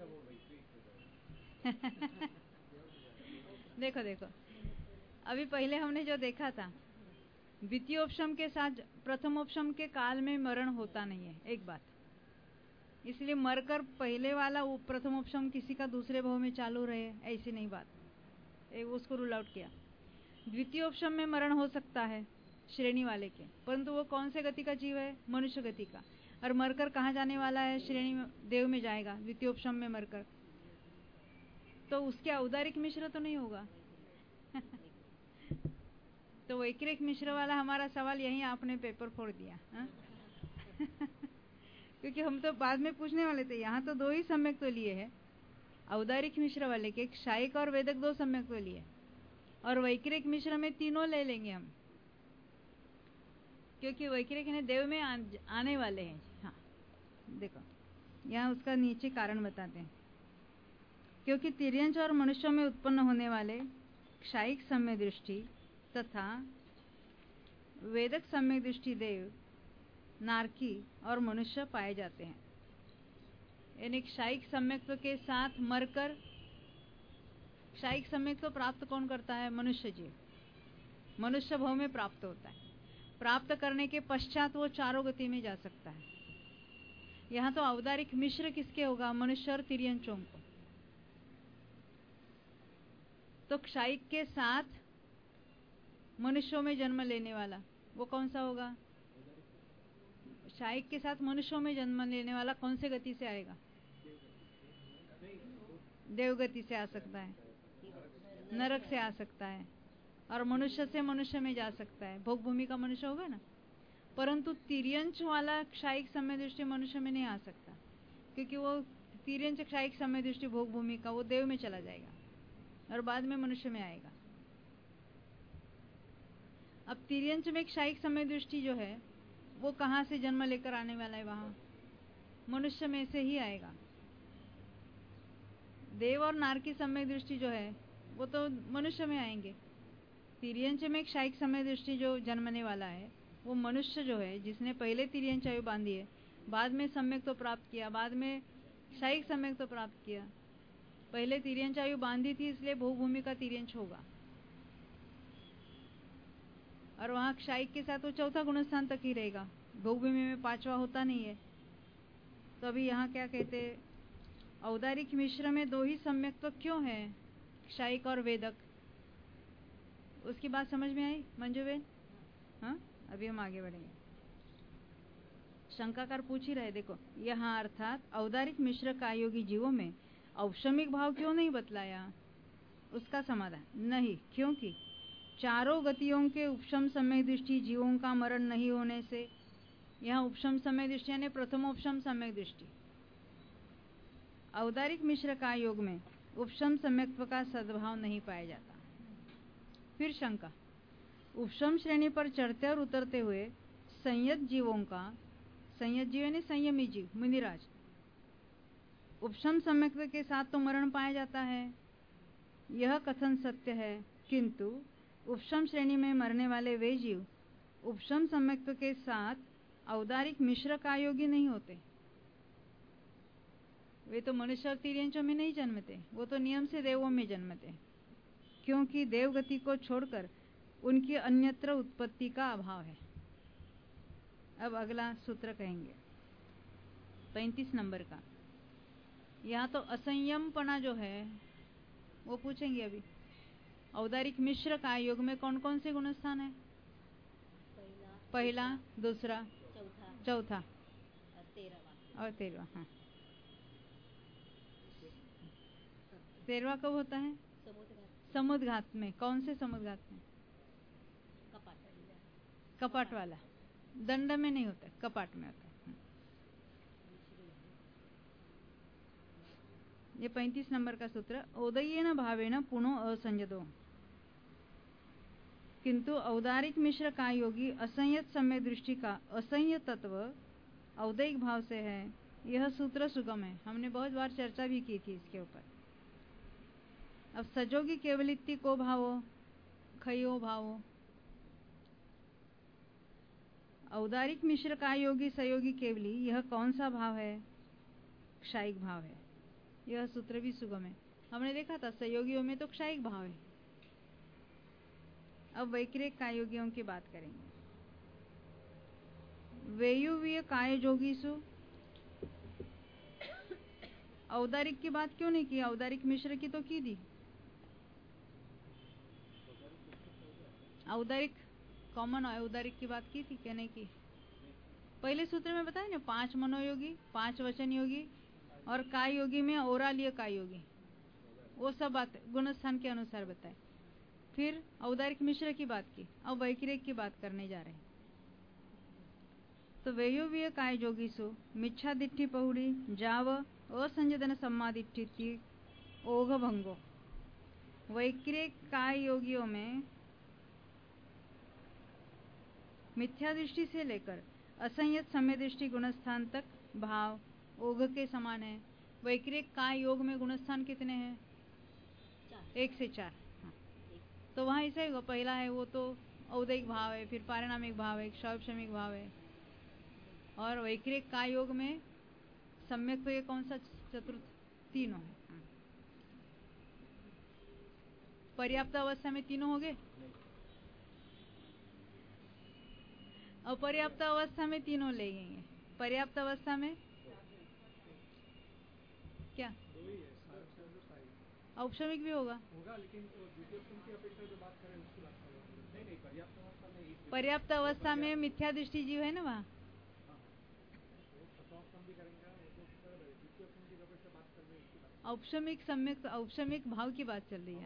देखो देखो अभी पहले हमने जो देखा था द्वितीय उपशम के साथ प्रथम उपशम के काल में मरण होता नहीं है, एक बात। इसलिए मरकर पहले वाला प्रथम उपशम किसी का दूसरे भाव में चालू रहे, ऐसी नहीं बात, उसको रूल आउट किया। द्वितीय उपशम में मरण हो सकता है श्रेणी वाले के, परंतु वो कौन से गति का जीव है, मनुष्य गति का, और मरकर कहाँ जाने वाला है, श्रेणी में देव में जाएगा द्वितीय उपशम में मरकर, तो उसके औदारिक मिश्र तो नहीं होगा। तो वैक्रिक मिश्र वाला हमारा सवाल यही आपने पेपर फोड़ दिया। क्योंकि हम तो बाद में पूछने वाले थे, यहाँ तो दो ही सम्यक तो लिए है, औदारिक मिश्र वाले के क्षायिक और वेदक दो सम्यक तो लिए, और वैक्रिक मिश्र में तीनों ले लेंगे हम, क्योंकि वैक्रिक ने देव में आने वाले हैं। हाँ देखो यहाँ उसका नीचे कारण बताते हैं, क्योंकि तिर्यंच और मनुष्यों में उत्पन्न होने वाले क्षायिक सम्यक दृष्टि तथा वेदक सम्यक दृष्टि देव, नारकी और मनुष्य पाए जाते हैं। यानी क्षायिक सम्यक्त्व के साथ मरकर, क्षायिक सम्यक्त्व प्राप्त कौन करता है? मनुष्य जीव, मनुष्य भव में प्राप्त होता है। प्राप्त करने के पश्चात वो चारों गति में जा सकता है। यहाँ तो औदारिक मिश्र किसके होगा? मनुष्य और तिर्यंचों को। तो क्षायिक के साथ मनुष्यों में जन्म लेने वाला वो कौन सा होगा? क्षायिक के साथ मनुष्यों में जन्म लेने वाला कौन से गति से आएगा? देवगति से आ सकता है, नरक से आ सकता है, और मनुष्य से मनुष्य में जा सकता है। भोग भूमि का मनुष्य होगा ना। परंतु तिर्यंच वाला क्षायिक समय दृष्टि मनुष्य में नहीं आ सकता, क्योंकि वो तिर्यंच क्षायिक समय दृष्टि भोग भूमि का वो देव में चला जाएगा और बाद में मनुष्य में आएगा। अब तिर्यंच में क्षायिक समय दृष्टि जो है वो कहाँ से जन्म लेकर आने वाला है? वहां मनुष्य में से ही आएगा। देव और नार की समय दृष्टि जो है वो तो मनुष्य में आएंगे। तिर्यंच में क्षायिक समय दृष्टि जो जन्मने वाला है वो मनुष्य जो है, जिसने पहले तिर्यंच आयु बांधी है, बाद में सम्यक तो प्राप्त किया, बाद में क्षायिक सम्यक तो प्राप्त किया। पहले तिर्यंच आयु बांधी थी इसलिए भोग भूमि का तिर्यंच होगा, और वहां क्षायिक के साथ वो चौथा गुणस्थान तक ही रहेगा। भोग भूमि में पांचवा होता नहीं है। तो अभी यहाँ क्या कहते हैं? औदारिक मिश्र में दो ही सम्यक तो क्यों है? क्षायिक और वेदक। उसकी बात समझ में आई मंजू बेन? हाँ, अभी हम आगे बढ़ेंगे। शंकाकार पूछ ही रहे, देखो यहाँ अर्थात औदारिक मिश्र कायोगी जीवों में औषमिक भाव क्यों नहीं बतलाया? उसका समाधान नहीं, क्योंकि चारों गतियों के उपशम समय दृष्टि जीवों का मरण नहीं होने से, यहाँ उपशम समय दृष्टि यानी प्रथमोपशम समय दृष्टि, औदारिक मिश्र का योग में उपशम सम्यक्त्व का सद्भाव नहीं पाया जाता। फिर शंका, उपशम श्रेणी पर चढ़ते और उतरते हुए संयत जीवों का, संयत जीव यानी संयमी जीव मुनिराज, उपशम सम्यक्त्व के साथ तो मरण पाया जाता है, यह कथन सत्य है। किंतु उपशम श्रेणी में मरने वाले वे जीव उपशम सम्यक्त्व के साथ औदारिक मिश्र कायोगी नहीं होते। वे तो मनुष्य और तिर्यंचों में नहीं जन्मते, वो तो नियम से देवों में जन्मते, क्योंकि देवगति को छोड़कर उनकी अन्यत्र उत्पत्ति का अभाव है। अब अगला सूत्र कहेंगे 35 नंबर का। यहाँ तो असंयमपना जो है वो पूछेंगे अभी। औदारिक मिश्र का योग में कौन कौन से गुणस्थान है? पहला, दूसरा, चौथा और 13वां। हाँ, 13वां कब होता है? समुद्घात में। कौन से समुद्घात में? कपाट वाला। दंड में नहीं होता, कपाट में होता है। ये 35 नंबर का सूत्र। औदयेन भावेन पुनो असंयतो, किंतु औदारिक मिश्र का योगी असंयत समय दृष्टि का असंयत तत्व औदयिक भाव से है। यह सूत्र सुगम है, हमने बहुत बार चर्चा भी की थी इसके ऊपर। अब सजोगी केवलित्ति को भावो खयो भावो, औदारिक मिश्र का योगी सयोगी केवली, यह कौन सा भाव है? क्षायिक भाव है। यह सूत्र भी सुगम है, हमने देखा था सहयोगियों में तो क्षायिक भाव है। अब वैक्रिक कायोगियों की बात करेंगे। वेयुवीय काय जोगीसु, औदारिक की बात क्यों नहीं की? औदारिक मिश्र की तो की थी। औदारिक कॉमन औदारिक की बात की थी क्या नहीं की? पहले सूत्र में बताया ना, 5 मनोयोगी, 5 वचन योगी और काय योगी में औरालीय काय योगी, वो सब बात गुणस्थान के अनुसार बताए। फिर औदारिक मिश्र की बात की, अब वैक्रिक की बात करने जा रहे हैं। तो वेयुवीय काय जोगीसु मिच्छा दिट्ठी पहुड़ी जाव असंजदन सम्मादिट्ठी ओघ भंगो। वैक्रिक काय योगियों में मिथ्या दृष्टि से लेकर असंयत समय दृष्टि गुणस्थान तक भाव ओघ के समान है। वैक्रिक काय योग में गुणस्थान कितने हैं? 1 से 4। हाँ, तो वहाँ ऐसा ही पहला है वो तो औदयिक भाव है, फिर पारिणामिक भाव है, क्षौपशमिक भाव है, और वैक्रिक काय योग में सम्यक तो ये कौन सा चतुर्थ? तीनों है। पर्याप्त अवस्था में तीनों हो गए। अपर्याप्त अवस्था में तीनों ले गएंगे। पर्याप्त अवस्था में क्या? औपचारिक भी होगा, लेकिन पर्याप्त अवस्था में मिथ्या दृष्टि जीव है ना वहाँ। औपचारिक सम्यक औपचारिक भाव की बात चल रही है।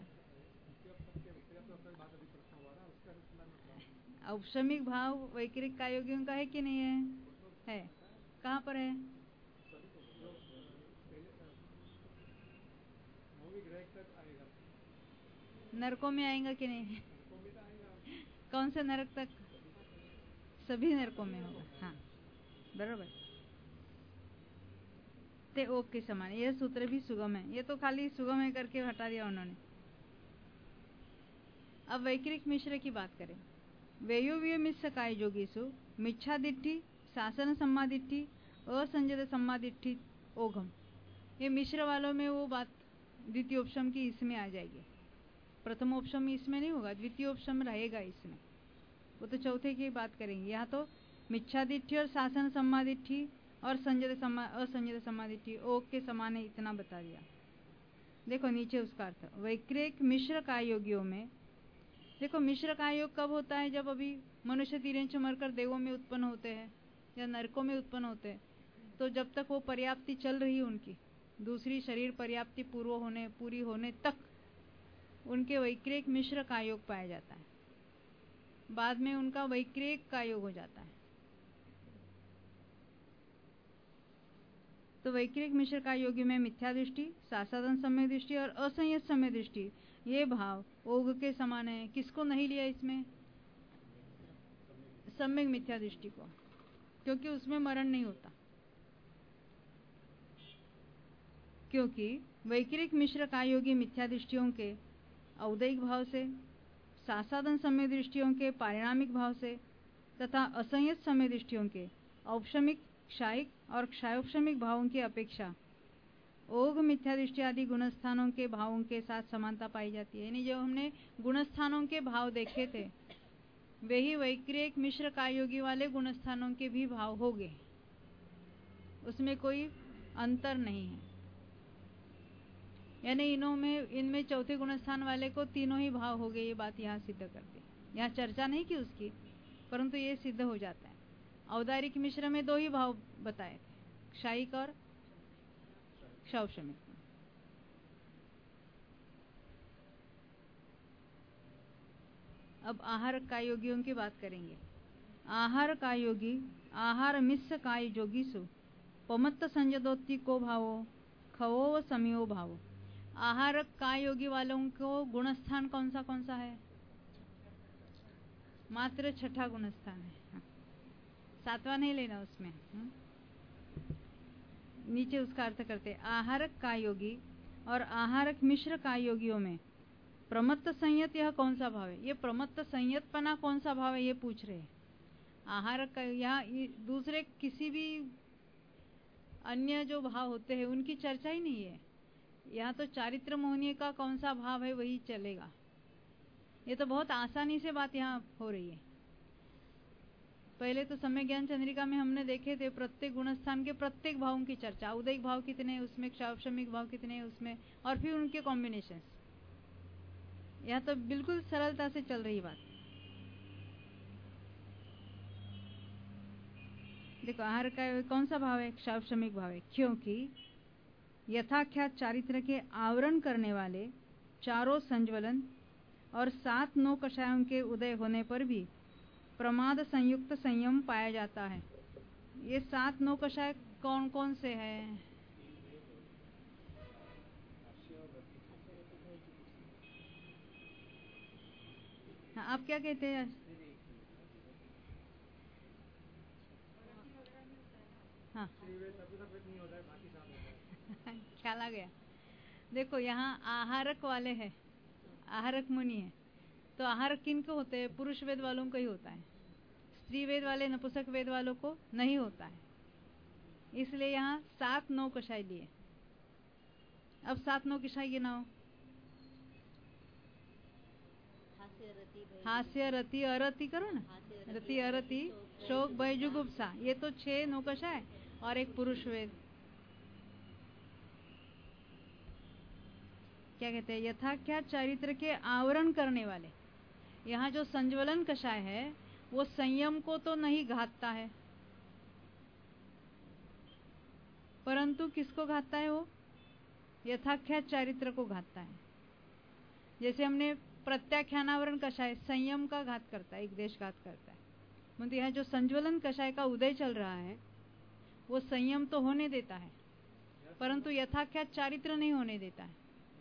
औपचारिक भाव वैकृतिक कायोगियों का है कि नहीं है? है। कहाँ पर है? नरकों में आएगा कि नहीं? कौन से नरक तक? सभी नरकों में होगा। हाँ बराबर। ते ओक के समान। यह सूत्र भी सुगम है। ये तो खाली सुगम है करके हटा दिया उन्होंने। अब वैकृतिक मिश्र की बात करें। वेयोव्य मिश्र काय जोगीसु मिच्छा दिट्ठी, शासन सम्मादिट्ठी, असंजत सम्मादिट्ठी, ओघम। ये मिश्र वालों में वो बात द्वितीय उपशम की इसमें आ जाएगी। प्रथम उपशम इसमें नहीं होगा, द्वितीय उपशम रहेगा इसमें। वो तो चौथे की बात करेंगे। यहाँ तो मिच्छादिट्ठी और शासन सम्मादिट्ठी और असंजत सम्मादिट्ठी ओक के समान है, इतना बता दिया। देखो नीचे उसका अर्थ। वैकृतिक मिश्र काय योगियों में देखो, मिश्र काय योग कब होता है? जब अभी मनुष्य तिर्यंच मरकर देवों में उत्पन्न होते हैं या नरकों में उत्पन्न होते हैं, तो जब तक वो पर्याप्ति चल रही है उनकी, दूसरी शरीर पर्याप्ति पूरी होने तक उनके वैकृतिक मिश्र काय योग पाया जाता है। बाद में उनका वैकृतिक काय योग हो जाता है। तो वैकृतिक मिश्र काय योगी में मिथ्या दृष्टि, सासाधन समय दृष्टि और असंयत समय दृष्टि, ये भाव ओघ के समान है। किसको नहीं लिया इसमें? सम्यक मिथ्या दृष्टि को, क्योंकि उसमें मरण नहीं होता। क्योंकि वैकृतिक मिश्र काय योगी मिथ्या दृष्टियों के औदैहिक भाव से, सासाधन समय दृष्टियों के पारिणामिक भाव से तथा असंयत समय दृष्टियों के औपशमिक, क्षायिक और क्षायोपशमिक भावों की अपेक्षा ओघ मिथ्या दृष्टि आदि गुणस्थानों के भावों के साथ समानता पाई जाती है। यानी जो हमने गुणस्थानों के भाव देखे थे, वे ही वैकृतिक मिश्र काय योगी वाले गुणस्थानों के भी भाव हो गए। उसमें कोई अंतर नहीं है। यानी इनमें चौथे गुणस्थान वाले को तीनों ही भाव हो गए। ये बात यहाँ सिद्ध करते। यहाँ चर्चा नहीं की उसकी, परंतु ये सिद्ध हो जाता है। औदारिक मिश्र में दो ही भाव बताए थे, क्षायिक और क्षौपशमिक। अब आहार काय योगियों की बात करेंगे। आहार काय योगी आहार मिश्र काय जोगीसु पमत्त संजदोत्ति को भावो खवो व समियो भावो। आहार काय योगी वालों को गुणस्थान कौन सा है? मात्र छठा गुणस्थान है। सातवां नहीं लेना उसमें। नीचे उसका अर्थ करते। आहारक काय योगी और आहारक मिश्र काय योगियों में प्रमत्त संयत यह कौन सा भाव है? ये प्रमत्त संयतपना कौन सा भाव है, ये पूछ रहे हैं। आहारक का यहाँ दूसरे किसी भी अन्य जो भाव होते हैं उनकी चर्चा ही नहीं है। यहाँ तो चारित्र मोहनीय का कौन सा भाव है वही चलेगा। ये तो बहुत आसानी से बात यहाँ हो रही है। पहले तो सम्यक ज्ञान चंद्रिका में हमने देखे थे प्रत्येक गुणस्थान के प्रत्येक भावों की चर्चा। उदयिक भाव कितने हैं उसमें, क्षौपशमिक भाव कितने हैं उसमें, और फिर उनके कॉम्बिनेशन। यहाँ तो बिल्कुल सरलता से चल रही बात। देखो आहार का कौन सा भाव है? क्षौपशमिक भाव है। क्योंकि यथाख्यात चारित्र के आवरण करने वाले चारों संज्वलन और 7 9 कषायों के उदय होने पर भी प्रमाद संयुक्त संयम पाया जाता है। ये 7 9 कषाय कौन कौन से हैं? हाँ, आप क्या कहते हैं? हाँ ख्याल आ गया। देखो यहाँ आहारक वाले हैं, आहारक मुनि है, तो आहारक किन को होते हैं? पुरुष वेद वालों को ही होता है। स्त्री वेद वाले, नपुंसक वेद वालों को नहीं होता है। इसलिए यहाँ 7 9 कषाय लिए। अब 7 9 कषाय गिनाओ। हास्य, रति, अरति करो ना। रति, अरति, शोक, भय, जुगुप्सा, ये तो 6 9 कषाय और एक पुरुष वेद। क्या कहते हैं? यथाख्यात चरित्र के आवरण करने वाले। यहाँ जो संज्वलन कषाय है वो संयम को तो नहीं घातता है, परंतु किसको घातता है? वो यथाख्यात चरित्र को घातता है। जैसे हमने प्रत्याख्यानावरण कषाय संयम का घात करता है, एक देश घात करता है। मतलब यहाँ जो संज्वलन कषाय का उदय चल रहा है वो संयम तो होने देता है, परंतु यथाख्यात चरित्र नहीं होने देता है।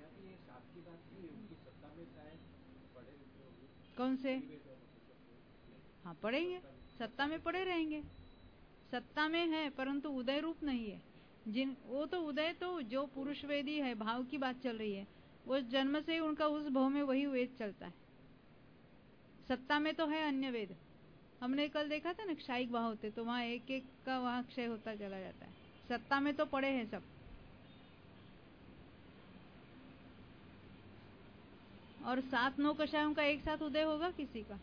कौन से? हाँ, पढ़ेंगे, सत्ता में पढ़े रहेंगे। सत्ता में है परंतु उदय रूप नहीं है। वो तो उदय तो जो पुरुष वेदी है, भाव की बात चल रही है, वो जन्म से ही उनका उस भाव में वही वेद चलता है। सत्ता में तो है अन्य वेद। हमने कल देखा था ना, क्षायिक भाव होते तो वहाँ एक एक का वहाँ क्षय होता चला जाता है। सत्ता में तो पड़े हैं सब। और 7 9 कषायों का एक साथ उदय होगा किसी का?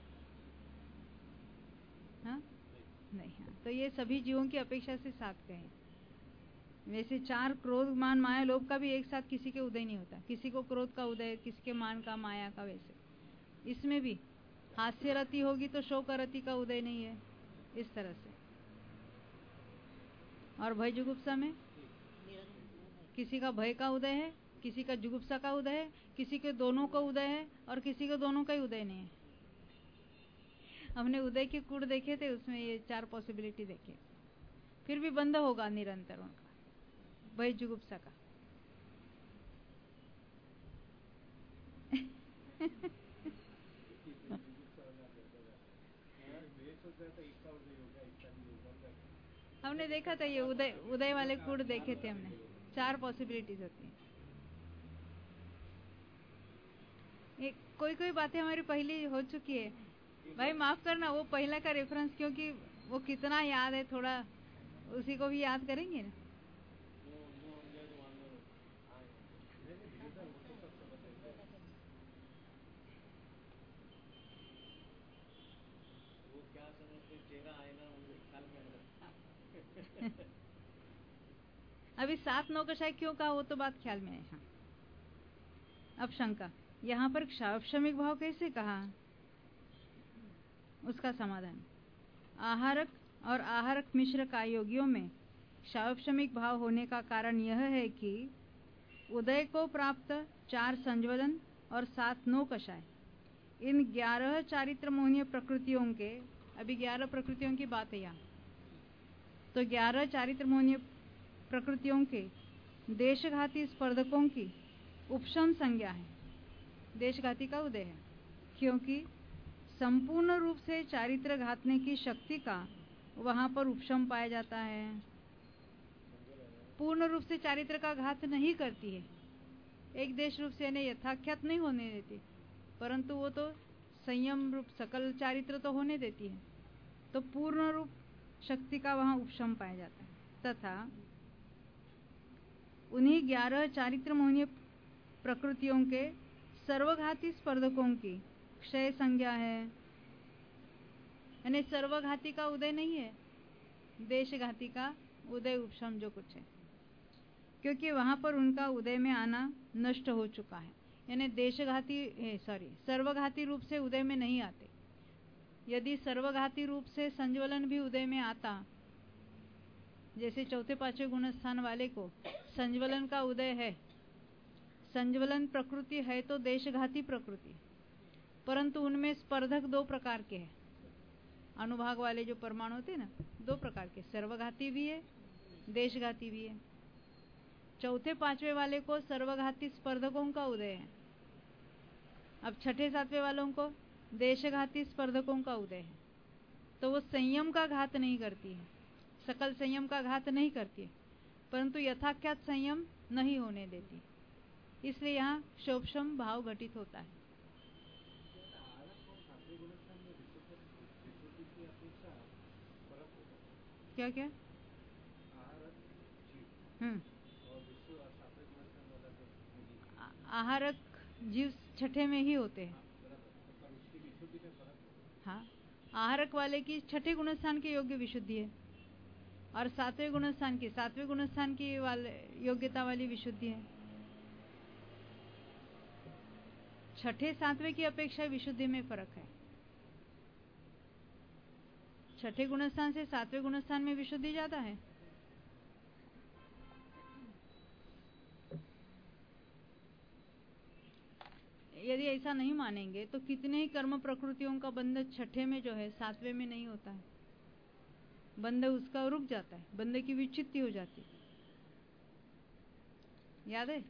हाँ नहीं। हाँ, तो ये सभी जीवों की अपेक्षा से 7 कहें। वैसे 4 क्रोध, मान, माया, लोभ का भी एक साथ किसी के उदय नहीं होता। किसी को क्रोध का उदय, किसी के मान का, माया का। वैसे इसमें भी हास्य रति होगी तो शोक रति का उदय नहीं है, इस तरह से। और भय जुगुप्सा में किसी का भय का उदय है, किसी का जुगुप्सा का उदय है, किसी के दोनों का उदय है और किसी के दोनों का ही उदय नहीं है। हमने उदय के कुड़ देखे थे, उसमें ये 4 पॉसिबिलिटी देखे। फिर भी बंद होगा निरंतर उनका भय जुगुप्सा का। हमने देखा था ये उदय वाले कुड़ देखे थे हमने। 4 पॉसिबिलिटीज होती हैं। कोई कोई बातें हमारी पहली हो चुकी है। भाई माफ करना, वो पहला का रेफरेंस, क्योंकि वो कितना याद है, थोड़ा उसी को भी याद करेंगे ना। अभी 7 9 कषाय क्यों कहा, वो तो बात ख्याल में है। हाँ। अब शंका, यहाँ पर क्षावक्षमिक भाव कैसे कहा? उसका समाधान, आहारक और आहारक मिश्र कायोगियों में क्षावक्षमिक भाव होने का कारण यह है कि उदय को प्राप्त 4 संज्वलन और 7 9 कषाय, इन 11 चारित्र मोहनीय प्रकृतियों के, अभी 11 प्रकृतियों की बात है यहाँ, तो 11 चारित्र मोहनीय प्रकृतियों के देशघाती स्पर्धकों की उपशम संज्ञा है। देशघाती का उदय है, क्योंकि संपूर्ण रूप से चारित्र घातने की शक्ति का वहां पर उपशम पाया जाता है। पूर्ण रूप से चारित्र का घात नहीं करती है, एक देश रूप से यानी यथाख्यात नहीं होने देती, परंतु वो तो संयम रूप सकल चारित्र तो होने देती है। तो पूर्ण रूप शक्ति का वहां उपशम पाया जाता है। तथा उन्हीं 11 चारित्र मोहनीय प्रकृतियों के सर्वघाती स्पर्धकों की क्षय संज्ञा है। यानी सर्वघाती का उदय नहीं है, देशघाती का उदय उपशम जो कुछ है, क्योंकि वहां पर उनका उदय में आना नष्ट हो चुका है। यानी देशघाती सर्वघाती रूप से उदय में नहीं आते। यदि सर्वघाती रूप से संज्वलन भी उदय में आता, जैसे चौथे पांचवें गुण स्थान वाले को संज्वलन का उदय है, संज्वलन प्रकृति है तो देशघाती प्रकृति, परंतु उनमें स्पर्धक 2 प्रकार के हैं। अनुभाग वाले जो परमाणु होते हैं ना, 2 प्रकार के, सर्वघाती भी है, देशघाती भी है। चौथे पांचवें वाले को सर्वघाती स्पर्धकों का उदय है। अब छठे सातवें वालों को देशघाती स्पर्धकों का उदय है। तो वो संयम का घात नहीं करती है, सकल संयम का घात नहीं करती है, परंतु यथाख्यात संयम नहीं होने देती, इसलिए यहाँ क्षोभशम भाव घटित होता है। क्या क्या? आहारक जीव छठे में ही होते हैं। हाँ, आहारक वाले की छठे गुणस्थान के योग्य विशुद्धि है और सातवें गुणस्थान की योग्यता वाली विशुद्धि है। छठे सातवें की अपेक्षा विशुद्धि में फर्क है। छठे गुणस्थान से सातवें गुणस्थान में विशुद्धि ज्यादा है। यदि ऐसा नहीं मानेंगे तो कितने ही कर्म प्रकृतियों का बंध छठे में जो है सातवें में नहीं होता है। बंध उसका रुक जाता है, बंध की विच्छित्ति हो जाती है। याद है?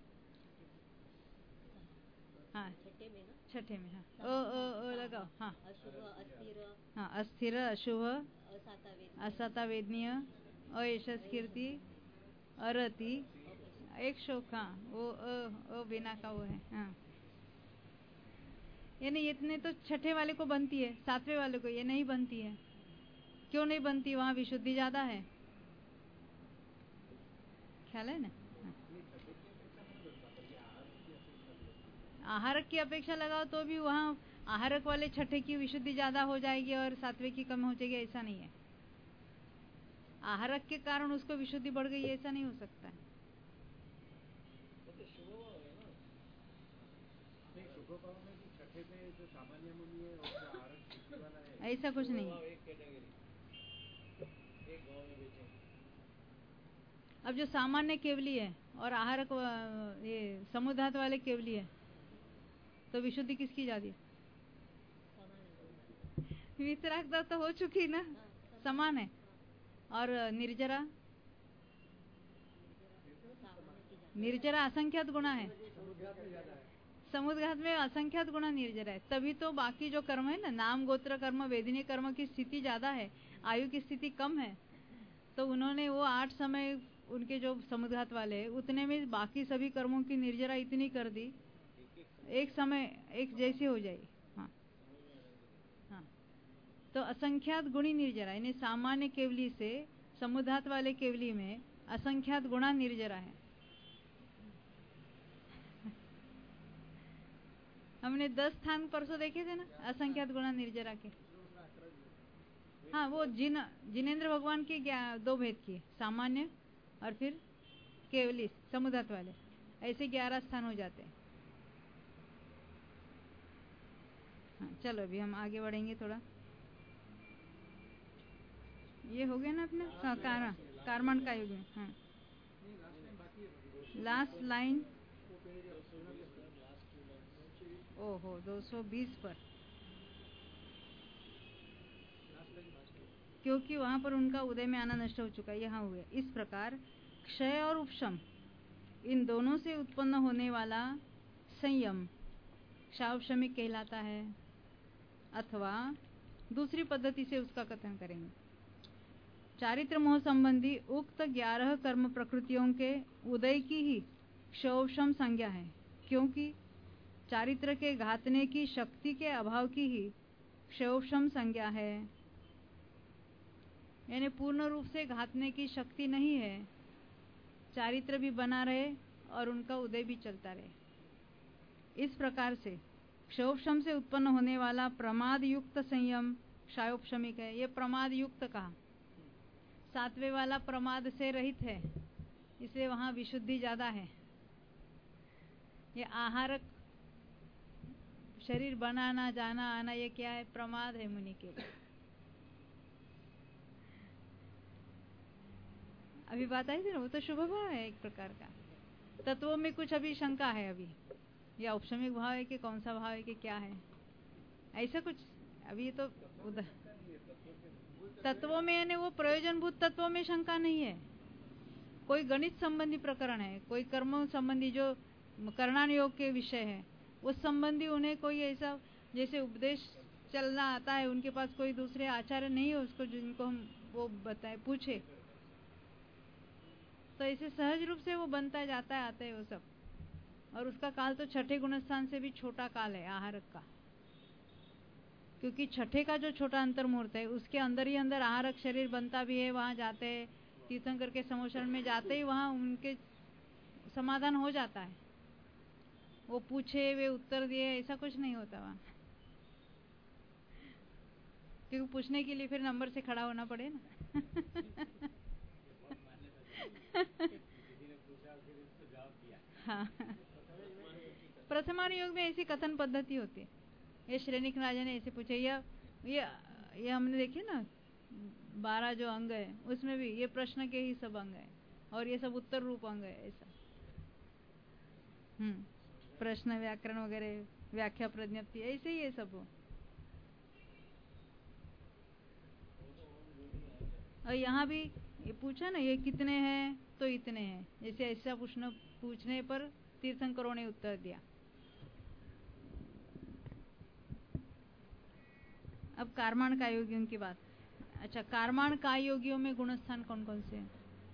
हाँ, छठे में हाँ, ओ लगाओ। हाँ, हाँ, अस्थिर, अशुभ, असता वेदनीय, अयशस्कीर्ति, अरति, एक शोक। हाँ, वो बिना का वो है। हाँ, यानी इतने तो छठे वाले को बनती है, सातवें वाले को ये नहीं बनती है। क्यों नहीं बनती? वहां विशुद्धि ज्यादा है। ख्याल है ना? आहारक की अपेक्षा लगाओ तो भी वहां आहारक वाले छठे की विशुद्धि ज्यादा हो जाएगी और सातवें की कम हो जाएगी, ऐसा नहीं है। आहारक के कारण उसको विशुद्धि बढ़ गई, ऐसा नहीं हो सकता है। ऐसा कुछ नहीं है। अब जो सामान्य केवली है और आहारक ये समुद्धात वाले केवली है, तो विशुद्धि किसकी जाती है? वितरागता तो हो चुकी ना, समान है। और निर्जरा असंख्यात गुणा है। समुद्घात में असंख्यात गुणा निर्जरा है, तभी तो बाकी जो कर्म है ना, नाम गोत्र कर्म वेदिनी कर्म की स्थिति ज्यादा है, आयु की स्थिति कम है। तो उन्होंने वो 8 समय उनके जो समुद्घात वाले है उतने में बाकी सभी कर्मों की निर्जरा इतनी कर दी, एक समय एक जैसी हो जाएगी। हाँ, हाँ, तो असंख्यात गुणी निर्जरा, यानी सामान्य केवली से समुद्घात वाले केवली में असंख्यात गुणा निर्जरा है। हमने 10 स्थान परसों देखे थे ना असंख्यात गुणा निर्जरा के। हाँ, वो जिनेंद्र भगवान के 2 भेद किए, सामान्य और फिर केवली समुद्घात वाले, ऐसे 11 स्थान हो जाते हैं। हाँ, चलो अभी हम आगे बढ़ेंगे थोड़ा। ये हो गया ना अपना कार्मण का युग में। हाँ, लास्ट लाइन। ओहो, 220 पर, क्योंकि वहां पर उनका उदय में आना नष्ट हो चुका है। यहाँ हुए इस प्रकार क्षय और उपशम, इन दोनों से उत्पन्न होने वाला संयम क्षावशमिक कहलाता है, अथवा दूसरी पद्धति से उसका कथन करेंगे। चारित्र मोह संबंधी उक्त 11 कर्म प्रकृतियों के उदय की ही क्षोभशम संज्ञा है, क्योंकि चारित्र के घातने की शक्ति के अभाव की ही क्षोभशम संज्ञा है। यानी पूर्ण रूप से घातने की शक्ति नहीं है, चारित्र भी बना रहे और उनका उदय भी चलता रहे। इस प्रकार से क्षोभशम से उत्पन्न होने वाला प्रमाद युक्त संयम क्षयोपशमिक है। ये प्रमाद युक्त कहा, सातवें वाला प्रमाद से रहित है, इसलिए वहां विशुद्धि ज्यादा है। ये आहारक शरीर बनाना जाना आना, ये क्या है? प्रमाद है मुनि के। अभी बात आई थी ना, वो तो शुभ भाव है एक प्रकार का। तत्वों में कुछ अभी शंका है, अभी या औपशमिक भाव है कि कौन सा भाव है कि क्या है, ऐसा कुछ अभी तो तत्वों में, यानी वो प्रयोजनभूत तत्वों में शंका नहीं है। कोई गणित संबंधी प्रकरण है, कोई कर्म संबंधी जो करणान योग के विषय है, उस संबंधी उन्हें कोई ऐसा जैसे उपदेश चलना आता है, उनके पास कोई दूसरे आचार्य नहीं है उसको जिनको हम वो बताए पूछे, तो ऐसे सहज रूप से वो बनता जाता है, आता है वो सब। और उसका काल तो छठे गुणस्थान से भी छोटा काल है आहारक का, क्योंकि छठे का जो छोटा अंतर मुहूर्त है उसके अंदर ही अंदर आहारक शरीर बनता भी है, वहां जाते हैं तीर्थंकर के समोशरण में जाते ही वहाँ उनके समाधान हो जाता है। वो पूछे वे उत्तर दिए, ऐसा कुछ नहीं होता वहाँ, क्योंकि पूछने के लिए फिर नंबर से खड़ा होना पड़े ना। हाँ, प्रथमानुयोग में ऐसी कथन पद्धति होती है। ये श्रेणिक राजा ने ऐसे पूछे, ये हमने देखे ना 12 जो अंग है उसमें भी ये प्रश्न के ही सब अंग है और ये सब उत्तर रूप अंग है। ऐसा प्रश्न व्याकरण वगैरह व्याख्या प्रज्ञप्ति ऐसे ही ये सब हो। और यहाँ भी ये पूछा ना, ये कितने हैं तो इतने हैं, जैसे ऐसा पूछने पर तीर्थंकरों ने उत्तर दिया। अब कारमाण काय योगियों की बात। अच्छा, कारमाण काय योगियों में गुणस्थान कौन कौन से हैं?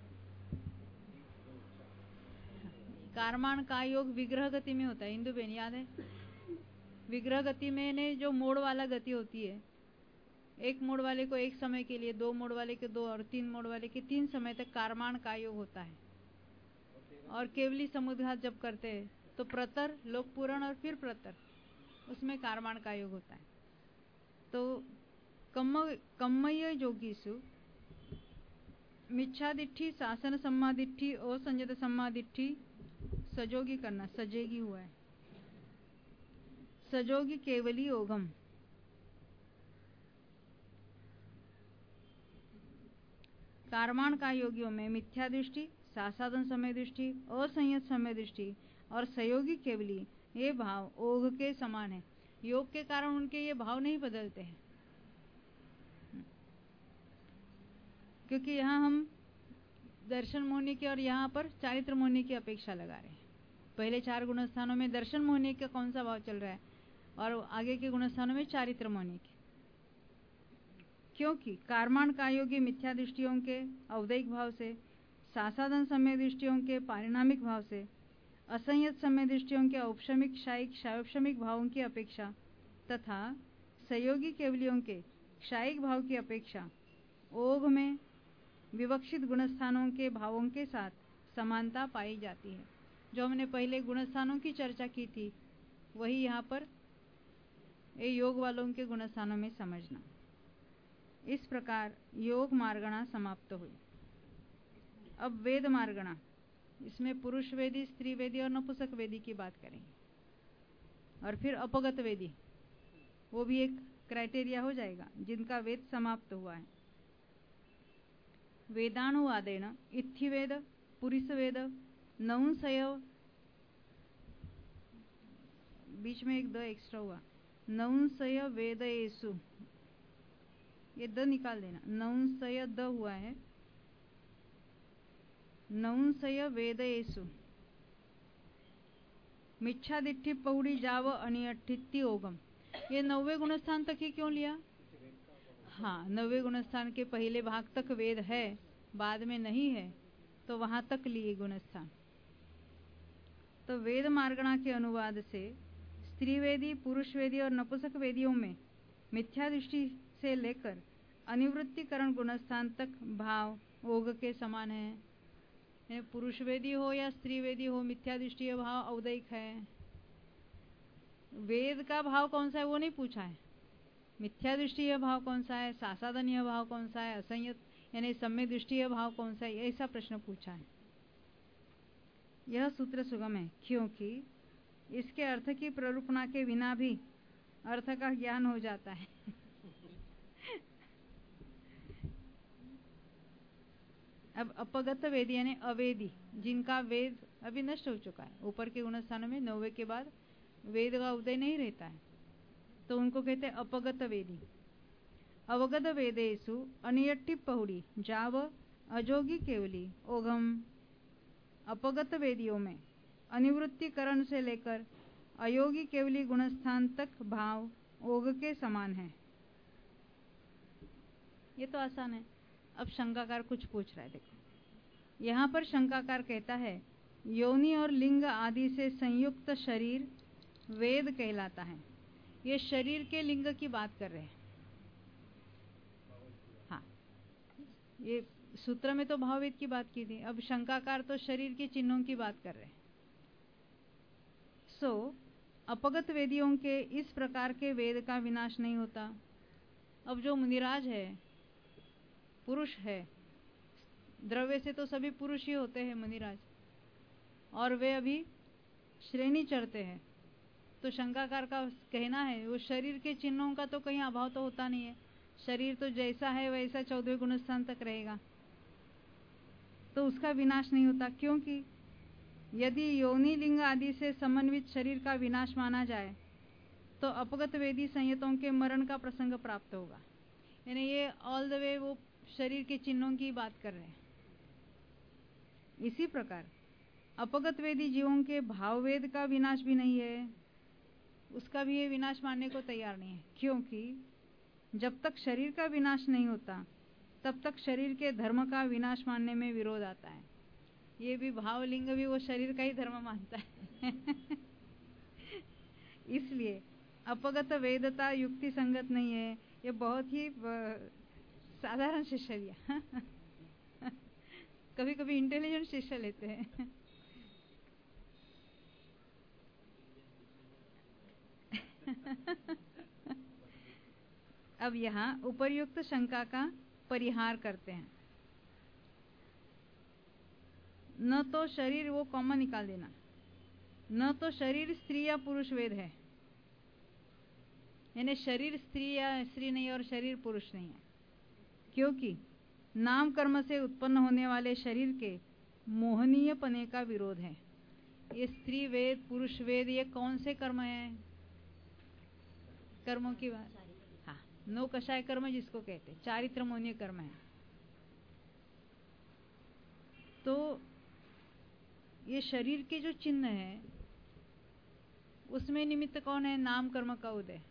कारमाण काय योग विग्रह गति में होता है। इंदु बेन याद है? विग्रह गति में ने जो मोड़ वाला गति होती है, एक मोड़ वाले को एक समय के लिए, 2 मोड़ वाले के 2 और 3 मोड़ वाले के 3 समय तक कारमाण काय योग होता है। और केवली समुद्घात जब करते हैं तो प्रतर, लोकपूरण और फिर प्रतर, उसमें कारमाण काय योग होता है। तो कम्मय योगीसु मिच्छादिट्ठी, शासन सम्मादिट्ठी, असंयत सम्मादिट्ठी, सजोगी करना, सजेगी हुआ है, सजोगी केवली ओघम। कारमाण काय योगियों में मिथ्या दृष्टि, सासाधन समय दृष्टि, असंयत समय दृष्टि और सहयोगी केवली, ये भाव ओघ के समान है। योग के कारण उनके ये भाव नहीं बदलते हैं, क्योंकि यहाँ हम दर्शन मोहनी की और यहाँ पर चारित्र मोहनी की अपेक्षा लगा रहे हैं। पहले 4 गुण स्थानों में दर्शन मोहनी का कौन सा भाव चल रहा है और आगे के गुण स्थानों में चारित्र मोहनी की। क्योंकि कारमाण काय योगी मिथ्या दृष्टियों के औदैहिक भाव से, सासाधन समय दृष्टियों के पारिणामिक भाव से, असंयत समय दृष्टियों के औपशमिक क्षायिक क्षायोपशमिक भावों की अपेक्षा तथा सहयोगी केवलियों के क्षायिक भाव की अपेक्षा ओघ में विवक्षित गुणस्थानों के भावों के साथ समानता पाई जाती है। जो हमने पहले गुणस्थानों की चर्चा की थी वही यहाँ पर ये योग वालों के गुणस्थानों में समझना। इस प्रकार योग मार्गणा समाप्त हुई। अब वेद मार्गणा, इसमें पुरुष वेदी, स्त्री वेदी और नपुंसक वेदी की बात करेंगे। और फिर अपगत वेदी, वो भी एक क्राइटेरिया हो जाएगा जिनका वेद समाप्त हुआ है। वेदानुवादेन इत्थिवेद, पुरिसवेद, नौंसय, बीच में एक द एक्स्ट्रा हुआ, नौंसय वेदयेषु, ये द निकाल देना, नौंसय द हुआ है, नौंसय वेदयेषु मिच्छादिट्ठी पौड़ी जाव अनियठित्ति ओगम। ये 90वें गुणस्थान तक ही क्यों लिया? हाँ, 90वें गुणस्थान के पहले भाग तक वेद है, बाद में नहीं है, तो वहां तक लिए गुणस्थान। तो वेद मार्गणा के अनुवाद से स्त्रीवेदी, पुरुषवेदी और नपुंसक वेदियों में मिथ्या दृष्टि से लेकर अनिवृत्तिकरण गुणस्थान तक भाव ओघ के समान है। पुरुष वेदी हो या स्त्री वेदी हो, मिथ्या दृष्टि भाव औदैहिक है। वेद का भाव कौन सा है वो नहीं पूछा है, मिथ्या दृष्टि भाव कौन सा है, सासाधनीय भाव कौन सा है, असंयत यानी सम्य दृष्टि भाव कौन सा है, ऐसा प्रश्न पूछा है। यह सूत्र सुगम है क्योंकि इसके अर्थ की प्ररूपणा के बिना भी अर्थ का ज्ञान हो जाता है। अब अपगत वेदी यानी अवेदी, जिनका वेद अभी नष्ट हो चुका है, ऊपर के गुणस्थानों में 90 के बाद वेद का उदय नहीं रहता है, तो उनको कहते हैं अपगत वेदी। अवगत वेदेषु अनियट्टि पहुड़ी जाव अजोगी केवली ओघम। अपगत वेदियों में अनिवृत्तिकरण से लेकर अयोगी केवली गुणस्थान तक भाव ओघ के समान है। ये तो आसान है। अब शंकाकार कुछ पूछ रहा है, देखो यहाँ पर शंकाकार कहता है योनि और लिंग आदि से संयुक्त शरीर वेद कहलाता है। ये शरीर के लिंग की बात कर रहे हैं। हाँ, ये सूत्र में तो भाववेद की बात की थी, अब शंकाकार तो शरीर के चिन्हों की बात कर रहे हैं। अपगत वेदियों के इस प्रकार के वेद का विनाश नहीं होता। अब जो मुनिराज है, पुरुष है, द्रव्य से तो सभी पुरुष ही होते हैं मुनिराज, और वे अभी श्रेणी चढ़ते हैं, तो शंकाकार का कहना है वो शरीर के चिन्हों का तो कहीं अभाव तो होता नहीं है, शरीर तो जैसा है वैसा 14वें गुणस्थान तक रहेगा, तो उसका विनाश नहीं होता। क्योंकि यदि योनि लिंग आदि से समन्वित शरीर का विनाश माना जाए तो अपगत वेदी संयतों के मरण का प्रसंग प्राप्त होगा। यानी ये ऑल द वे वो शरीर के चिन्हों की बात कर रहे हैं। इसी प्रकार अपगत वेदी जीवों के भाववेद का विनाश भी नहीं है, उसका भी ये विनाश मानने को तैयार नहीं है। क्योंकि जब तक शरीर का विनाश नहीं होता तब तक शरीर के धर्म का विनाश मानने में विरोध आता है। ये भी भावलिंग भी वो शरीर का ही धर्म मानता है। इसलिए अपगत वेदता युक्ति संगत नहीं है, ये बहुत ही साधारण शिष्य लिया। कभी कभी इंटेलिजेंट शिष्य लेते हैं। अब यहाँ उपर्युक्त शंका का परिहार करते हैं। न तो शरीर, वो कॉमन निकाल देना, न तो शरीर स्त्री या पुरुष वेद है, यानी शरीर स्त्री या स्त्री नहीं और शरीर पुरुष नहीं है। क्योंकि नाम कर्म से उत्पन्न होने वाले शरीर के मोहनीय पने का विरोध है। ये स्त्री वेद पुरुष वेद ये कौन से कर्म है? कर्मों की बात, हाँ, नो कषाय कर्म जिसको कहते हैं, चारित्र मोहनीय कर्म है। तो ये शरीर के जो चिन्ह है उसमें निमित्त कौन है? नाम कर्म का उदय।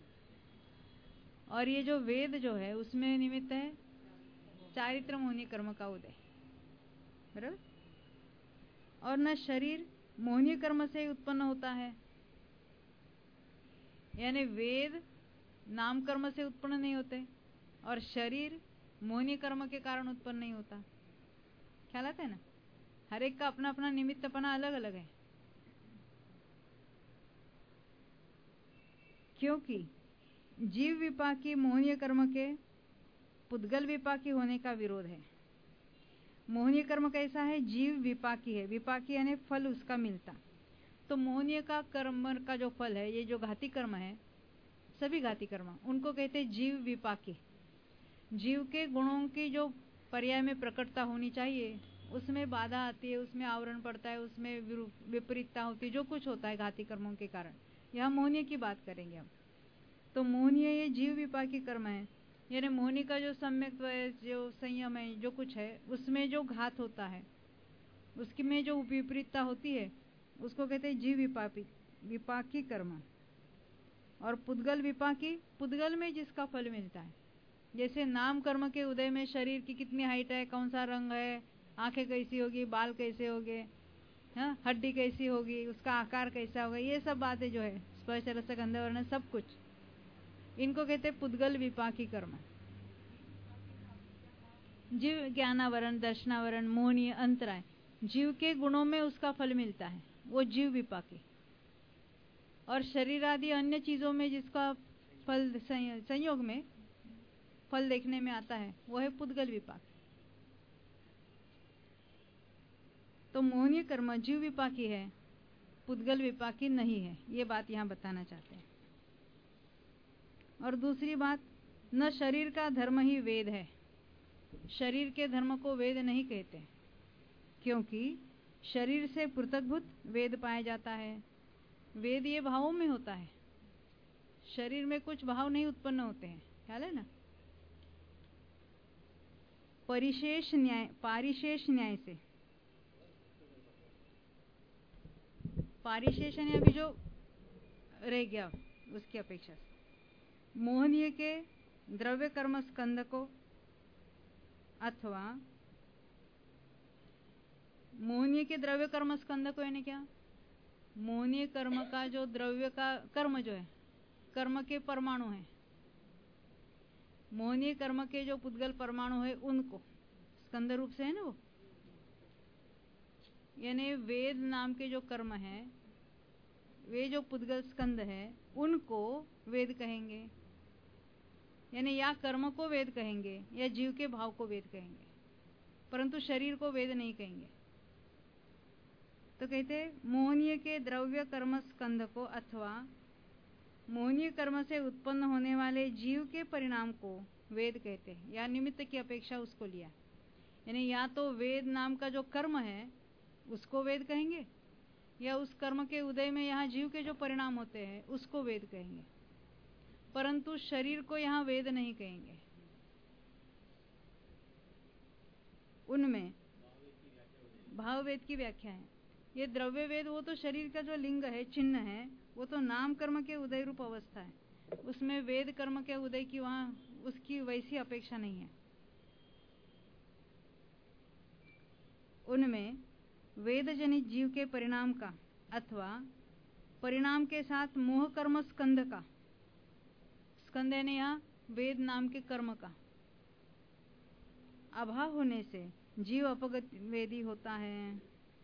और ये जो वेद जो है उसमें निमित्त है चारित्र मोहनीय कर्म का उदय, बराबर। और न शरीर मोहनीय कर्म से उत्पन्न होता है, यानी वेद नाम कर्म से उत्पन्न नहीं होते और शरीर मोहनीय कर्म के कारण उत्पन्न नहीं होता। ख्याल आता है ना? हर एक का अपना अपना निमित्तपना अलग अलग है। क्योंकि जीव विपाकी मोहनीय कर्म के पुद्गल विपाकी होने का विरोध है। मोहनीय कर्म कैसा है? जीव विपाकी है, विपाकी यानी फल उसका मिलता। तो मोहनीय का कर्म का जो फल है, ये जो घाती कर्म है, सभी घाती कर्म, उनको कहते हैं जीव विपाकी। जीव के गुणों की जो पर्याय में प्रकटता होनी चाहिए उसमें बाधा आती है, उसमें आवरण पड़ता है, उसमें विपरीतता होती है, जो कुछ होता है घाती कर्मों के कारण। यहाँ मोहनीय की बात करेंगे हम। तो मोहनीय ये जीव विपाकी कर्म है, यानी मोहनी का जो सम्यक जो संयम है, जो कुछ है उसमें जो घात होता है, उसकी में जो विपरीतता होती है उसको कहते हैं जीव विपाकी कर्म। और पुद्गल विपाकी, पुद्गल में जिसका फल मिलता है, जैसे नाम कर्म के उदय में शरीर की कितनी हाइट है, कौन सा रंग है, आंखें कैसी होगी, बाल कैसे होंगे, हाँ, हड्डी कैसी होगी, उसका आकार कैसा होगा, ये सब बातें जो है स्पर्श रस गंध वर्ण सब कुछ, इनको कहते हैं पुद्गल विपाकी कर्म। जीव ज्ञानावरण दर्शनावरण मोहनीय अंतराय, जीव के गुणों में उसका फल मिलता है, वो जीव विपाकी। और शरीर आदि अन्य चीजों में जिसका फल संयोग में फल देखने में आता है वो है पुद्गल विपाक। तो मोहनीय कर्म जीव विपाकी है, पुद्गल विपाकी नहीं है, ये बात यहाँ बताना चाहते हैं। और दूसरी बात, न शरीर का धर्म ही वेद है, शरीर के धर्म को वेद नहीं कहते, क्योंकि शरीर से पृथकभूत वेद पाया जाता है। वेद ये भावों में होता है, शरीर में कुछ भाव नहीं उत्पन्न होते हैं, ख्याल है ना? पारिशेष न्याय से, पारिशेष यानी अभी जो रह गया उसकी अपेक्षा से मोहनीय के द्रव्य कर्म स्कंद को, अथवा मोहनीय के द्रव्य कर्म स्कंद को, यानी क्या? मोहनीय कर्म का जो द्रव्य का कर्म जो है, कर्म के परमाणु है, मोहनीय कर्म के जो पुद्गल परमाणु है उनको स्कंद रूप से है ना वो, यानी वेद नाम के जो कर्म है, वे जो पुद्गल स्कंद है, उनको वेद कहेंगे। यानी या कर्म को वेद कहेंगे या जीव के भाव को वेद कहेंगे, परंतु शरीर को वेद नहीं कहेंगे। तो कहते मोहनीय के द्रव्य कर्म स्कंद को अथवा मोहनीय कर्म से उत्पन्न होने वाले जीव के परिणाम को वेद कहते हैं, या निमित्त की अपेक्षा उसको लिया। यानी या तो वेद नाम का जो कर्म है उसको वेद कहेंगे, या उस कर्म के उदय में यहाँ जीव के जो परिणाम होते हैं उसको वेद कहेंगे, परंतु शरीर को यहाँ वेद नहीं कहेंगे। उनमें भाव वेद की व्याख्या है। ये द्रव्य वेद वो तो शरीर का जो लिंग है, चिन्ह है, वो तो नाम कर्म के उदय रूप अवस्था है, उसमें वेद कर्म के उदय की वहां उसकी वैसी अपेक्षा नहीं है। उनमें वेद जनित जीव के परिणाम का अथवा परिणाम के साथ मोह कर्म स्कंद का, स्कंद यानी यहाँ वेद नाम के कर्म का अभाव होने से जीव अपगत वेदी होता है।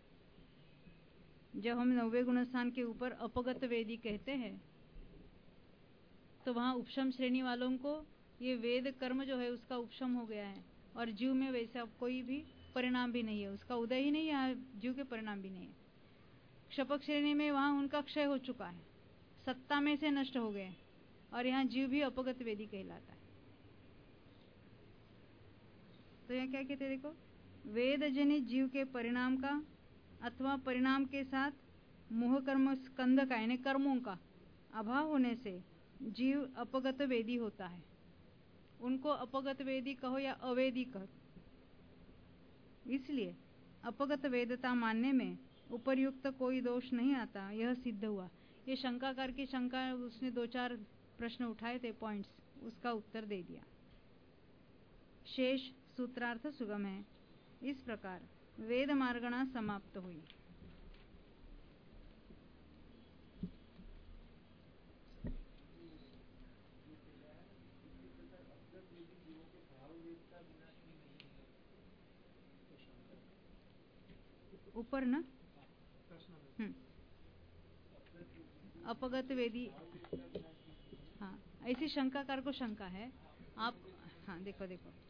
जब हम 90 गुणस्थान के ऊपर अपगत वेदी कहते हैं तो वहां उपशम श्रेणी वालों को ये वेद कर्म जो है उसका उपशम हो गया है, और जीव में वैसे अब कोई भी परिणाम भी नहीं है, उसका उदय ही नहीं है, जीव के परिणाम भी नहीं है। क्षपक श्रेणी में वहां उनका क्षय हो चुका है, सत्ता में से नष्ट हो गए, और यहाँ जीव भी अपगत वेदी कहलाता है। तो यहाँ क्या कहते हैं, देखो, वेद जनित जीव के परिणाम का अथवा परिणाम के साथ मोह कर्म स्कंद का यानी कर्मों का अभाव होने से जीव अपगत वेदी होता है। उनको अपगत वेदी कहो या अवेदी कहो, इसलिए अपगत वेदता मानने में उपर्युक्त कोई दोष नहीं आता, यह सिद्ध हुआ। ये शंकाकार की शंका, उसने 2-4 प्रश्न उठाए थे, पॉइंट्स, उसका उत्तर दे दिया। शेष सूत्रार्थ सुगम है। इस प्रकार वेद मार्गणा समाप्त हुई। ऊपर ना अपगत वेदी, हाँ, ऐसी शंकाकार को शंका है। आप हाँ देखो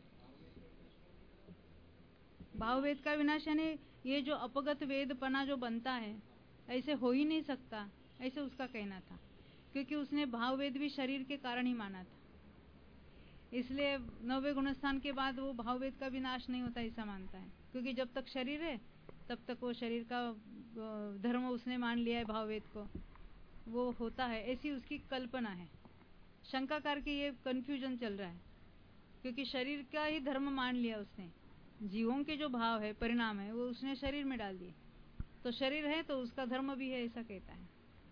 भाव वेद का विनाश, यानी ये जो अपगत वेद पना जो बनता है ऐसे हो ही नहीं सकता, ऐसे उसका कहना था, क्योंकि उसने भाव वेद भी शरीर के कारण ही माना था। इसलिए 90 गुणस्थान के बाद वो भाव वेद का विनाश नहीं होता ऐसा मानता है, क्योंकि जब तक शरीर है तब तक वो शरीर का धर्म उसने मान लिया है, भाव वेद को वो होता है, ऐसी उसकी कल्पना है। शंकाकार की ये कंफ्यूजन चल रहा है, क्योंकि शरीर का ही धर्म मान लिया उसने, जीवों के जो भाव है, परिणाम है, वो उसने शरीर में डाल दिए, तो शरीर है तो उसका धर्म भी है, ऐसा कहता है।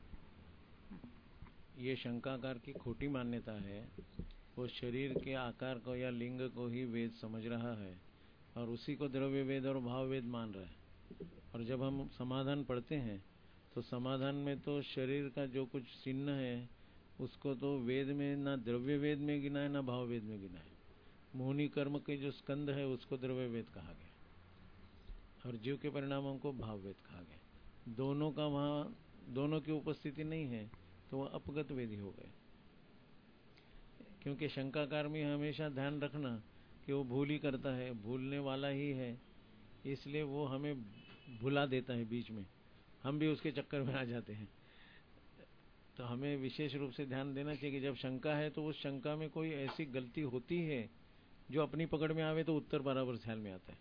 ये शंकाकार की खोटी मान्यता है। वो शरीर के आकार को या लिंग को ही वेद समझ रहा है और उसी को द्रव्य वेद और भाव वेद मान रहा है। और जब हम समाधान पढ़ते हैं तो समाधान में तो शरीर का जो कुछ चिन्ह है उसको तो वेद में ना द्रव्य वेद में गिना है ना भाव वेद में गिना है। मोहनी कर्म के जो स्कंद है उसको द्रव्य वेद कहा गया और जीव के परिणामों को भाव वेद कहा गया। दोनों का वहाँ दोनों की उपस्थिति नहीं है तो वह अपगत वेदी हो गए। क्योंकि शंकाकार में हमेशा ध्यान रखना कि वो भूल ही करता है, भूलने वाला ही है, इसलिए वो हमें भुला देता है बीच में, हम भी उसके चक्कर में आ जाते हैं। तो हमें विशेष रूप से ध्यान देना चाहिए कि जब शंका है तो उस शंका में कोई ऐसी गलती होती है जो अपनी पकड़ में आवे तो उत्तर बराबर ख्याल में आता है।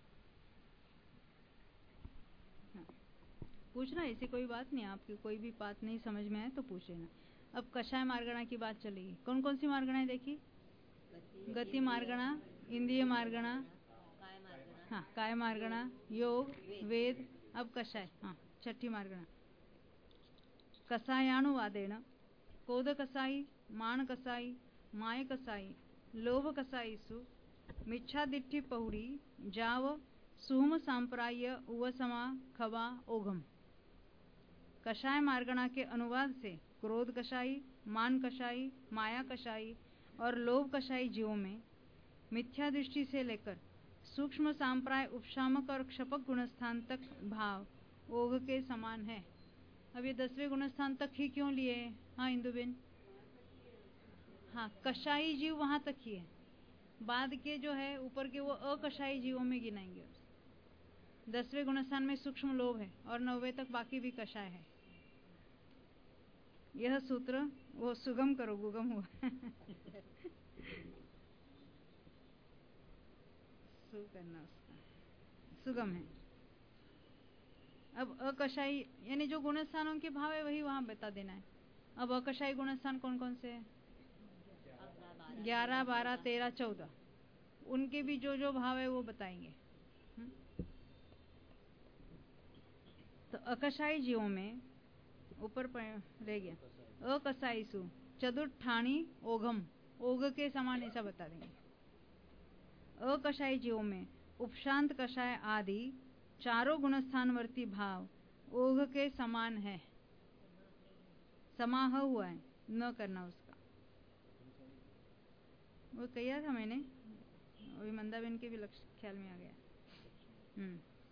पूछना, ऐसी कोई बात नहीं, आपकी कोई भी बात नहीं समझ में आए तो पूछ लेना। अब कषाय मार्गणा की बात चलेगी। कौन कौन सी मार्गणाएं देखी? गति मार्गणा, इंद्रिय मार्गणा, हाँ, काय मार्गणा, योग, वेद, अब कषाय, हाँ, छठी मार्गणा। कषायानुवादेन कोद कसाई, मान कसाई, माय कसाई, लोभ कसाईसु मिच्छादिट्ठि पौड़ी, जाव, सुहम सांप्राय, उवसमा, खबा, ओघम। कषाय मार्गणा के अनुवाद से क्रोध कषाई, मान कषाई, माया कषाई और लोभ कषाई जीवों में मिथ्या दृष्टि से लेकर सूक्ष्म सांप्राय उपशामक और क्षपक गुणस्थान तक भाव ओघ के समान है। अब ये 10वें गुणस्थान तक ही क्यों लिए? हाँ इंदुबेन, हाँ कषाई जीव वहां तक ही है, बाद के जो है ऊपर के वो अकषाई जीवों में गिनाएंगे। 10वें गुणस्थान में सूक्ष्म लोभ है और 9वें तक बाकी भी कषाय है। यह सूत्र वो सुगम करो गुगम हुआ सु करना उसका सुगम है। अब अकषाई यानी जो गुणस्थानों के भाव है वही वहां बता देना है। अब अकषाई गुणस्थान कौन कौन से है? 11, 12, 13, 14, उनके भी जो जो भाव है वो बताएंगे। तो अकषाई जीवों में ऊपर रह गया अकसाई सु चतुर्थानी ओघम, ओघ के समान ऐसा बता देंगे। अकषाई जीवों में उपशांत कषाय आदि चारों गुणस्थानवर्ती भाव ओघ के समान है। समाह हुआ है, न करना उसका, वो कहा था मैंने, अभी मंदाबेन के भी लक्ष्य ख्याल में आ गया।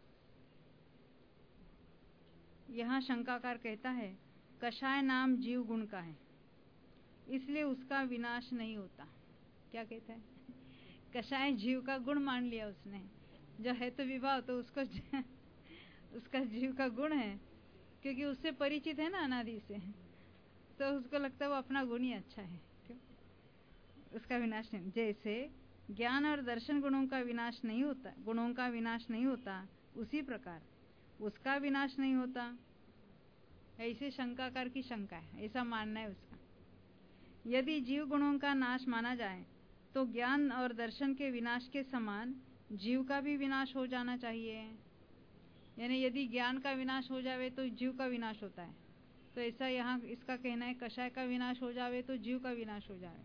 यहाँ शंकाकार कहता है कषाय नाम जीव गुण का है, इसलिए उसका विनाश नहीं होता। क्या कहता है? कषाय जीव का गुण मान लिया उसने, जो है तो विभाव तो उसको उसका जीव का गुण है, क्योंकि उससे परिचित है ना अनादि से, तो उसको लगता है वो अपना गुण ही अच्छा है, क्यों? उसका विनाश नहीं। जैसे ज्ञान और दर्शन गुणों का विनाश नहीं होता, गुणों का विनाश नहीं होता, उसी प्रकार उसका विनाश नहीं होता। ऐसे शंकाकार की शंका है, ऐसा मानना है उसका। यदि जीव गुणों का नाश माना जाए तो ज्ञान और दर्शन के विनाश के समान जीव का भी विनाश हो जाना चाहिए। यानी यदि ज्ञान का विनाश हो जावे तो जीव का विनाश होता है, तो ऐसा यहाँ इसका कहना है कषाय का विनाश हो जावे तो जीव का विनाश हो जावे।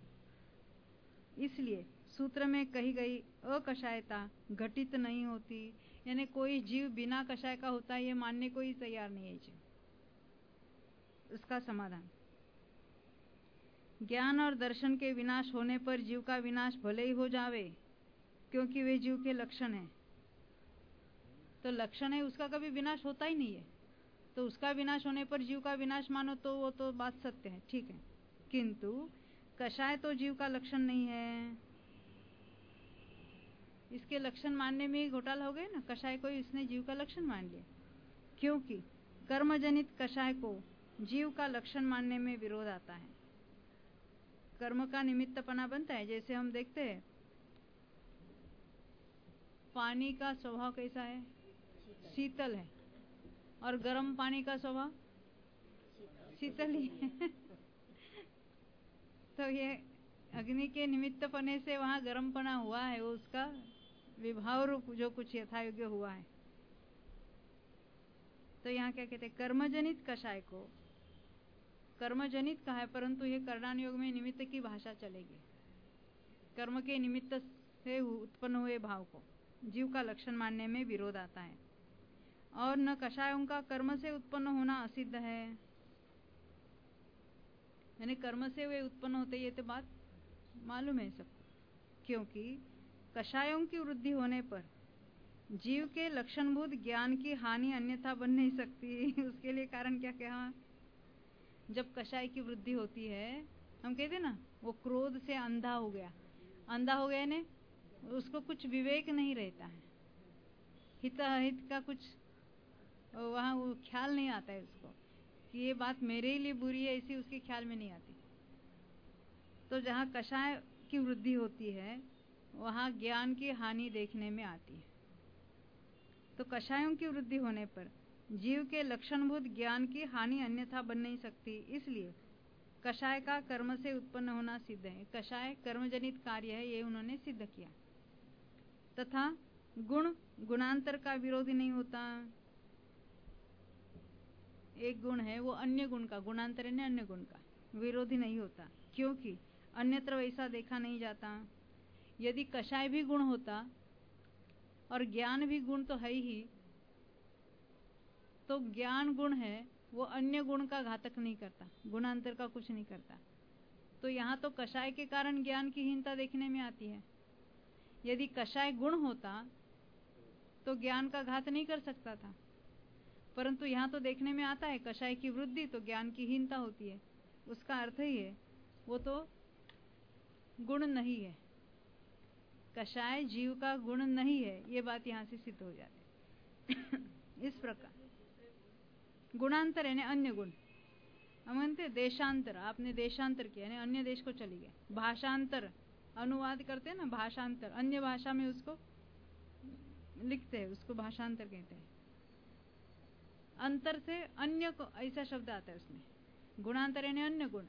इसलिए सूत्र में कही गई अकषायता घटित नहीं होती, यानी कोई जीव बिना कषाय का होता है ये मानने को ही तैयार नहीं है जीव। उसका समाधान, ज्ञान और दर्शन के विनाश होने पर जीव का विनाश भले ही हो जावे, क्योंकि वे जीव के लक्षण है। तो लक्षण है, उसका कभी विनाश होता ही नहीं है, तो उसका विनाश होने पर जीव का विनाश मानो तो वो तो बात सत्य है, ठीक है। किंतु कषाय तो जीव का लक्षण नहीं है, इसके लक्षण मानने में ही घोटाला हो गया ना। कषाय को इसने जीव का लक्षण मान लिया, क्योंकि कर्मजनित कषाय को जीव का लक्षण मानने में विरोध आता है। कर्म का निमित्तपना बनता है। जैसे हम देखते हैं पानी का स्वभाव कैसा है? शीतल है, और गर्म पानी का स्वभाव शीतल ही है तो ये अग्नि के निमित्तपने से वहां गर्मपना हुआ है, वो उसका विभाव रूप जो कुछ यथायोग्य हुआ है। तो यहाँ क्या कहते हैं? कर्मजनित कषाय को कर्मजनित कहा है, परंतु ये करणान योग में निमित्त की भाषा चलेगी। कर्म के निमित्त से उत्पन्न हुए भाव को जीव का लक्षण मानने में विरोध आता है। और न कषायों का कर्म से उत्पन्न होना असिद्ध है, यानी कर्म से वे उत्पन्न होते, ये तो बात मालूम है सबको। क्योंकि कषायों की वृद्धि होने पर जीव के लक्षणभूत ज्ञान की हानि अन्यथा बन नहीं सकती। उसके लिए कारण क्या कहा? जब कषाय की वृद्धि होती है, हम कहते ना वो क्रोध से अंधा हो गया। अंधा हो गया ने उसको कुछ विवेक नहीं रहता है, हित अहित का कुछ वहाँ वो ख्याल नहीं आता है उसको कि ये बात मेरे लिए बुरी है, ऐसी उसके ख्याल में नहीं आती। तो जहाँ कषाय की वृद्धि होती है वहाँ ज्ञान की हानि देखने में आती है। तो कषायों की वृद्धि होने पर जीव के लक्षणभूत ज्ञान की हानि अन्यथा बन नहीं सकती, इसलिए कषाय का कर्म से उत्पन्न होना सिद्ध है। कषाय कर्मजनित कार्य है, ये उन्होंने सिद्ध किया। तथा गुण गुणांतर का विरोधी नहीं होता। एक गुण है वो अन्य गुण का, गुणांतर है अन्य गुण का, विरोधी नहीं होता, क्योंकि अन्यत्र वैसा देखा नहीं जाता। यदि कषाय भी गुण होता और ज्ञान भी गुण तो है ही, तो ज्ञान गुण है वो अन्य गुण का घातक नहीं करता, गुणांतर का कुछ नहीं करता। तो यहाँ तो कषाय के कारण ज्ञान की हीनता देखने में आती है। यदि कषाय गुण होता तो ज्ञान का घात नहीं कर सकता था, परंतु यहाँ तो देखने में आता है कषाय की वृद्धि तो ज्ञान की हीनता होती है। उसका अर्थ ही है वो तो गुण नहीं है, कषाय जीव का गुण नहीं है, ये बात यहाँ से सिद्ध हो जाती है। इस प्रकार गुणांतर यानी अन्य गुण, हम म्हणते देशांतर, आपने देशांतर किया यानी अन्य देश को चली गए। भाषांतर अनुवाद करते हैं ना, भाषांतर अन्य भाषा में उसको लिखते हैं, उसको भाषांतर कहते हैं। अंतर से अन्य को ऐसा शब्द आता है उसमें, गुणांतर यानी अन्य गुण।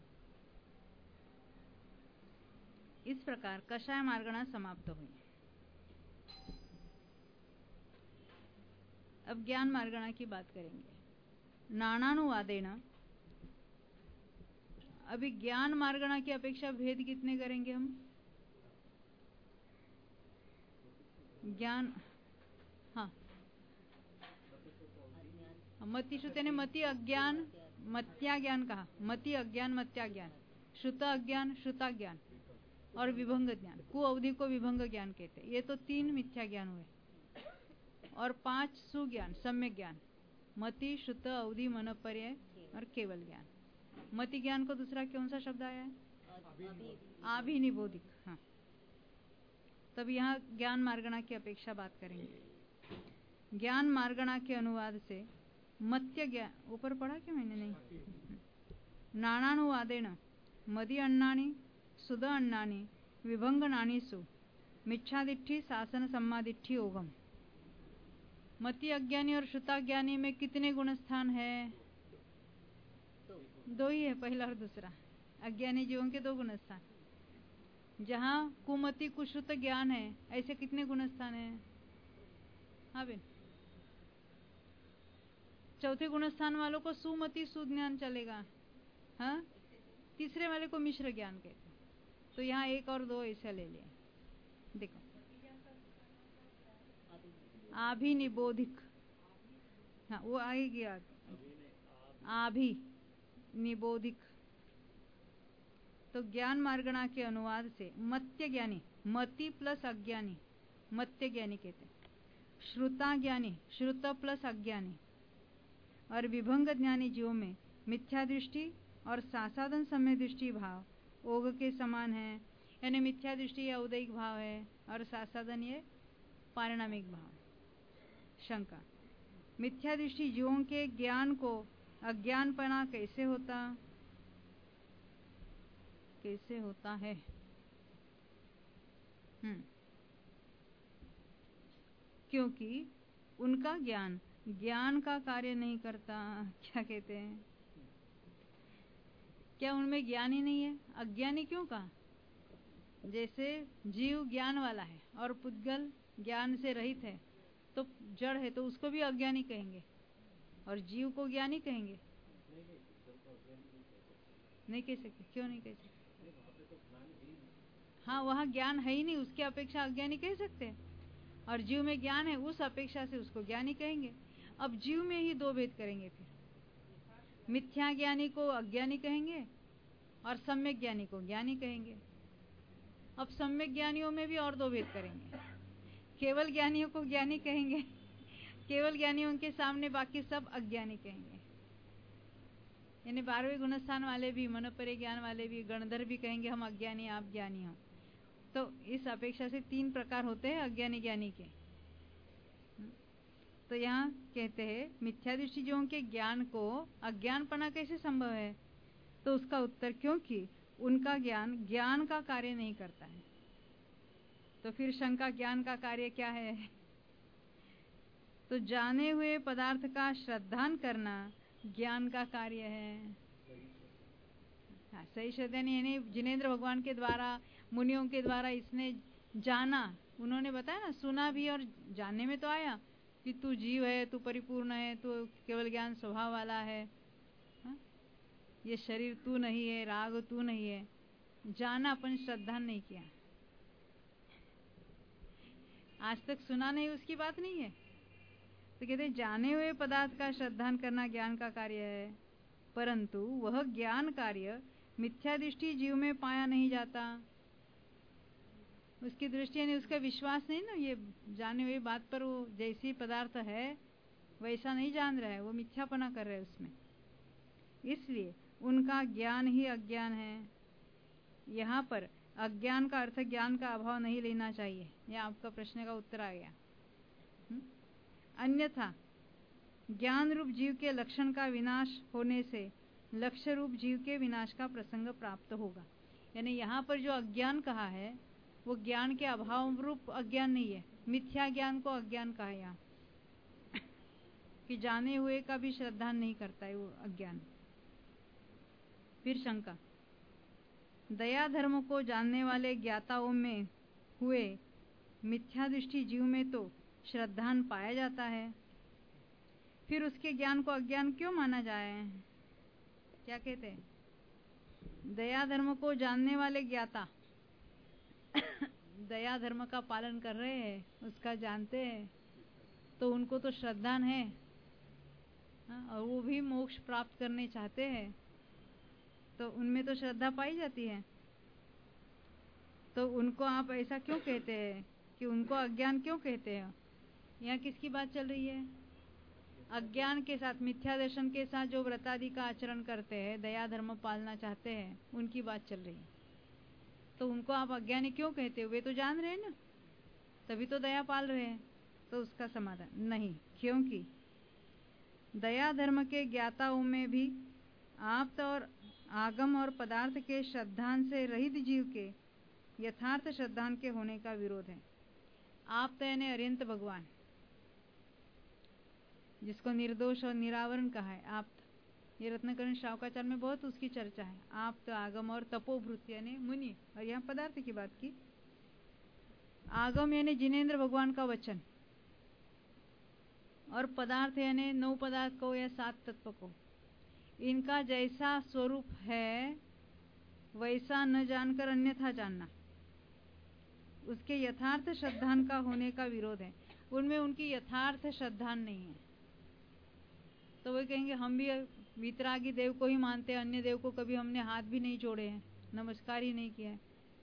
इस प्रकार कषाय मार्गणा समाप्त हुई। अब ज्ञान मार्गणा की बात करेंगे। नानानुवादेन, अभी ज्ञान मार्गणा की अपेक्षा भेद कितने करेंगे हम? ज्ञान, हाँ, मति श्रुत ने मति अज्ञान मत्या ज्ञान कहा, मति अज्ञान मत्या ज्ञान, श्रुत अज्ञान श्रुता ज्ञान और विभंग ज्ञान। कु अवधि को विभंग ज्ञान कहते हैं। ये तो 3 मिथ्या ज्ञान हुए और 5 सुज्ञान सम्यक ज्ञान, मति श्रुत अवधि मनपर्य और केवल ज्ञान। मति ज्ञान को दूसरा कौन सा शब्द आया है? आभिनिबोधिक। हाँ, तब यहाँ ज्ञान मार्गणा की अपेक्षा बात करेंगे। ज्ञान मार्गणा के अनुवाद से मत्य ज्ञान, ऊपर पढ़ा क्या मैंने? नहीं। नानानुवादेन मदि अन्नानि सुद अन्नानि विभंग नानीसु मिच्छादिट्ठी शासन सम्मादिट्ठी योगम। मति अज्ञानी और श्रुताज्ञानी में कितने गुणस्थान है? 2 ही है, पहला और दूसरा। अज्ञानी जीवों के 2 गुणस्थान। जहाँ कुमति कुश्रुत ज्ञान है ऐसे कितने गुणस्थान है? हाँ बेन, चौथे गुणस्थान वालों को सुमति सुज्ञान चलेगा, हाँ, तीसरे वाले को मिश्र ज्ञान कहते हैं। तो यहाँ 1 और 2 ऐसा ले लिया। देखो, आभिनिबोधिक, हाँ वो आएगी आभि निबोधिक। तो ज्ञान मार्गणा के अनुवाद से मत्य ज्ञानी, मति प्लस अज्ञानी मत्य ज्ञानी कहते हैं, श्रुता ज्ञानी श्रुत प्लस अज्ञानी और विभंग ज्ञानी जीवों में मिथ्या दृष्टि और सासाधन समय दृष्टि भाव ओग के समान है। यानी मिथ्या दृष्टि या उदयिक भाव है और सासाधन ये पारिणामिक भाव। शंका, मिथ्या दृष्टि जीवों के ज्ञान को अज्ञानपना कैसे होता है? क्योंकि उनका ज्ञान का कार्य नहीं करता। क्या कहते हैं? क्या उनमें ज्ञान ही नहीं है? अज्ञानी क्यों कहा? जैसे जीव ज्ञान वाला है और पुद्गल ज्ञान से रहित है, तो जड़ है, तो उसको भी अज्ञानी कहेंगे और जीव को ज्ञानी कहेंगे? नहीं कह सकते। क्यों नहीं कह सकते? हाँ, वहाँ ज्ञान है ही नहीं, उसकी अपेक्षा अज्ञानी कह सकते हैं। और जीव में ज्ञान है, उस अपेक्षा से उसको ज्ञानी कहेंगे। अब जीव में ही 2 भेद करेंगे। फिर मिथ्या ज्ञानी को अज्ञानी कहेंगे और सम्यक ज्ञानी को ज्ञानी कहेंगे। अब सम्यक ज्ञानियों में भी और 2 भेद करेंगे। केवल ज्ञानियों को ज्ञानी कहेंगे, केवल ज्ञानियों के सामने बाकी सब अज्ञानी कहेंगे। यानी 12वें गुणस्थान वाले भी, मनोपरि ज्ञान वाले भी, गणधर भी कहेंगे हम अज्ञानी आप ज्ञानी हो। तो इस अपेक्षा से 3 प्रकार होते हैं अज्ञानी ज्ञानी के। तो यहाँ कहते हैं मिथ्या दृष्टि जीवों के ज्ञान को अज्ञानपना कैसे संभव है? तो उसका उत्तर, क्योंकि उनका ज्ञान का कार्य नहीं करता है। तो फिर शंका, ज्ञान का कार्य क्या है? तो जाने हुए पदार्थ का श्रद्धान करना ज्ञान का कार्य है। हाँ, सही श्रद्धा नहीं, यानी जिनेंद्र भगवान के द्वारा, मुनियों के द्वारा इसने जाना, उन्होंने बताया ना, सुना भी और जानने में तो आया कि तू जीव है, तू परिपूर्ण है, तू केवल ज्ञान स्वभाव वाला है, हा? ये शरीर तू नहीं है, राग तू नहीं है, जाना, अपन श्रद्धा नहीं किया। आज तक सुना नहीं, उसकी बात नहीं है। तो कहते जाने हुए पदार्थ का श्रद्धान करना ज्ञान का कार्य है, परंतु वह ज्ञान कार्य मिथ्या दृष्टि जीव में पाया नहीं जाता। उसकी दृष्टि यानी उसका विश्वास नहीं ना, ये जाने हुई बात पर वो जैसी पदार्थ है वैसा नहीं जान रहा है, वो मिथ्यापना कर रहा है उसमें, इसलिए उनका ज्ञान ही अज्ञान है। यहाँ पर अज्ञान का अर्थ ज्ञान का अभाव नहीं लेना चाहिए, यह आपका प्रश्न का उत्तर आ गया। अन्यथा ज्ञान रूप जीव के लक्षण का विनाश होने से लक्ष्य रूप जीव के विनाश का प्रसंग प्राप्त होगा। यानी यहाँ पर जो अज्ञान कहा है वो ज्ञान के अभाव रूप अज्ञान नहीं है, मिथ्या ज्ञान को अज्ञान कहा है यहाँ कि जाने हुए का भी श्रद्धा नहीं करता है वो अज्ञान। फिर शंका, दया धर्म को जानने वाले ज्ञाताओं में हुए मिथ्या दृष्टि जीव में तो श्रद्धान पाया जाता है, फिर उसके ज्ञान को अज्ञान क्यों माना जाए? क्या कहते हैं? दया धर्म को जानने वाले ज्ञाता दया धर्म का पालन कर रहे हैं, उसका जानते हैं, तो उनको तो श्रद्धान है और वो भी मोक्ष प्राप्त करने चाहते हैं, तो उनमें तो श्रद्धा पाई जाती है। तो उनको आप ऐसा क्यों कहते हैं कि उनको अज्ञान क्यों कहते हैं? यहाँ किसकी बात चल रही है? अज्ञान के साथ, मिथ्या दर्शन के साथ जो व्रतादि का आचरण करते हैं, दया धर्म पालना चाहते हैं, उनकी बात चल रही है। तो उनको आप अज्ञानी क्यों कहते हो? वे तो जान रहे हैं ना, तभी तो दया पाल रहे हैं। तो उसका समाधान नहीं, क्योंकि दया धर्म के ज्ञाताओं में भी आप्त और आगम और पदार्थ के श्रद्धान से रहित जीव के यथार्थ श्रद्धान के होने का विरोध है। आप्त यानी अरिहंत भगवान, जिसको निर्दोष और निरावरण कहा है, आप्त। ये रत्नकरण श्रावकाचार्य में बहुत उसकी चर्चा है। आप्त, आगम और तपोभृत यानी मुनि, और यहाँ पदार्थ की बात की। आगम यानी जिनेंद्र भगवान का वचन, और पदार्थ यानी 9 पदार्थ को या 7 तत्व को। इनका जैसा स्वरूप है वैसा न जानकर अन्यथा जानना, उसके यथार्थ श्रद्धान का होने का विरोध है। उनमें उनकी यथार्थ श्रद्धान नहीं है, तो वे कहेंगे हम भी वितरागी देव को ही मानते हैं, अन्य देव को कभी हमने हाथ भी नहीं जोड़े हैं, नमस्कार ही नहीं किया है।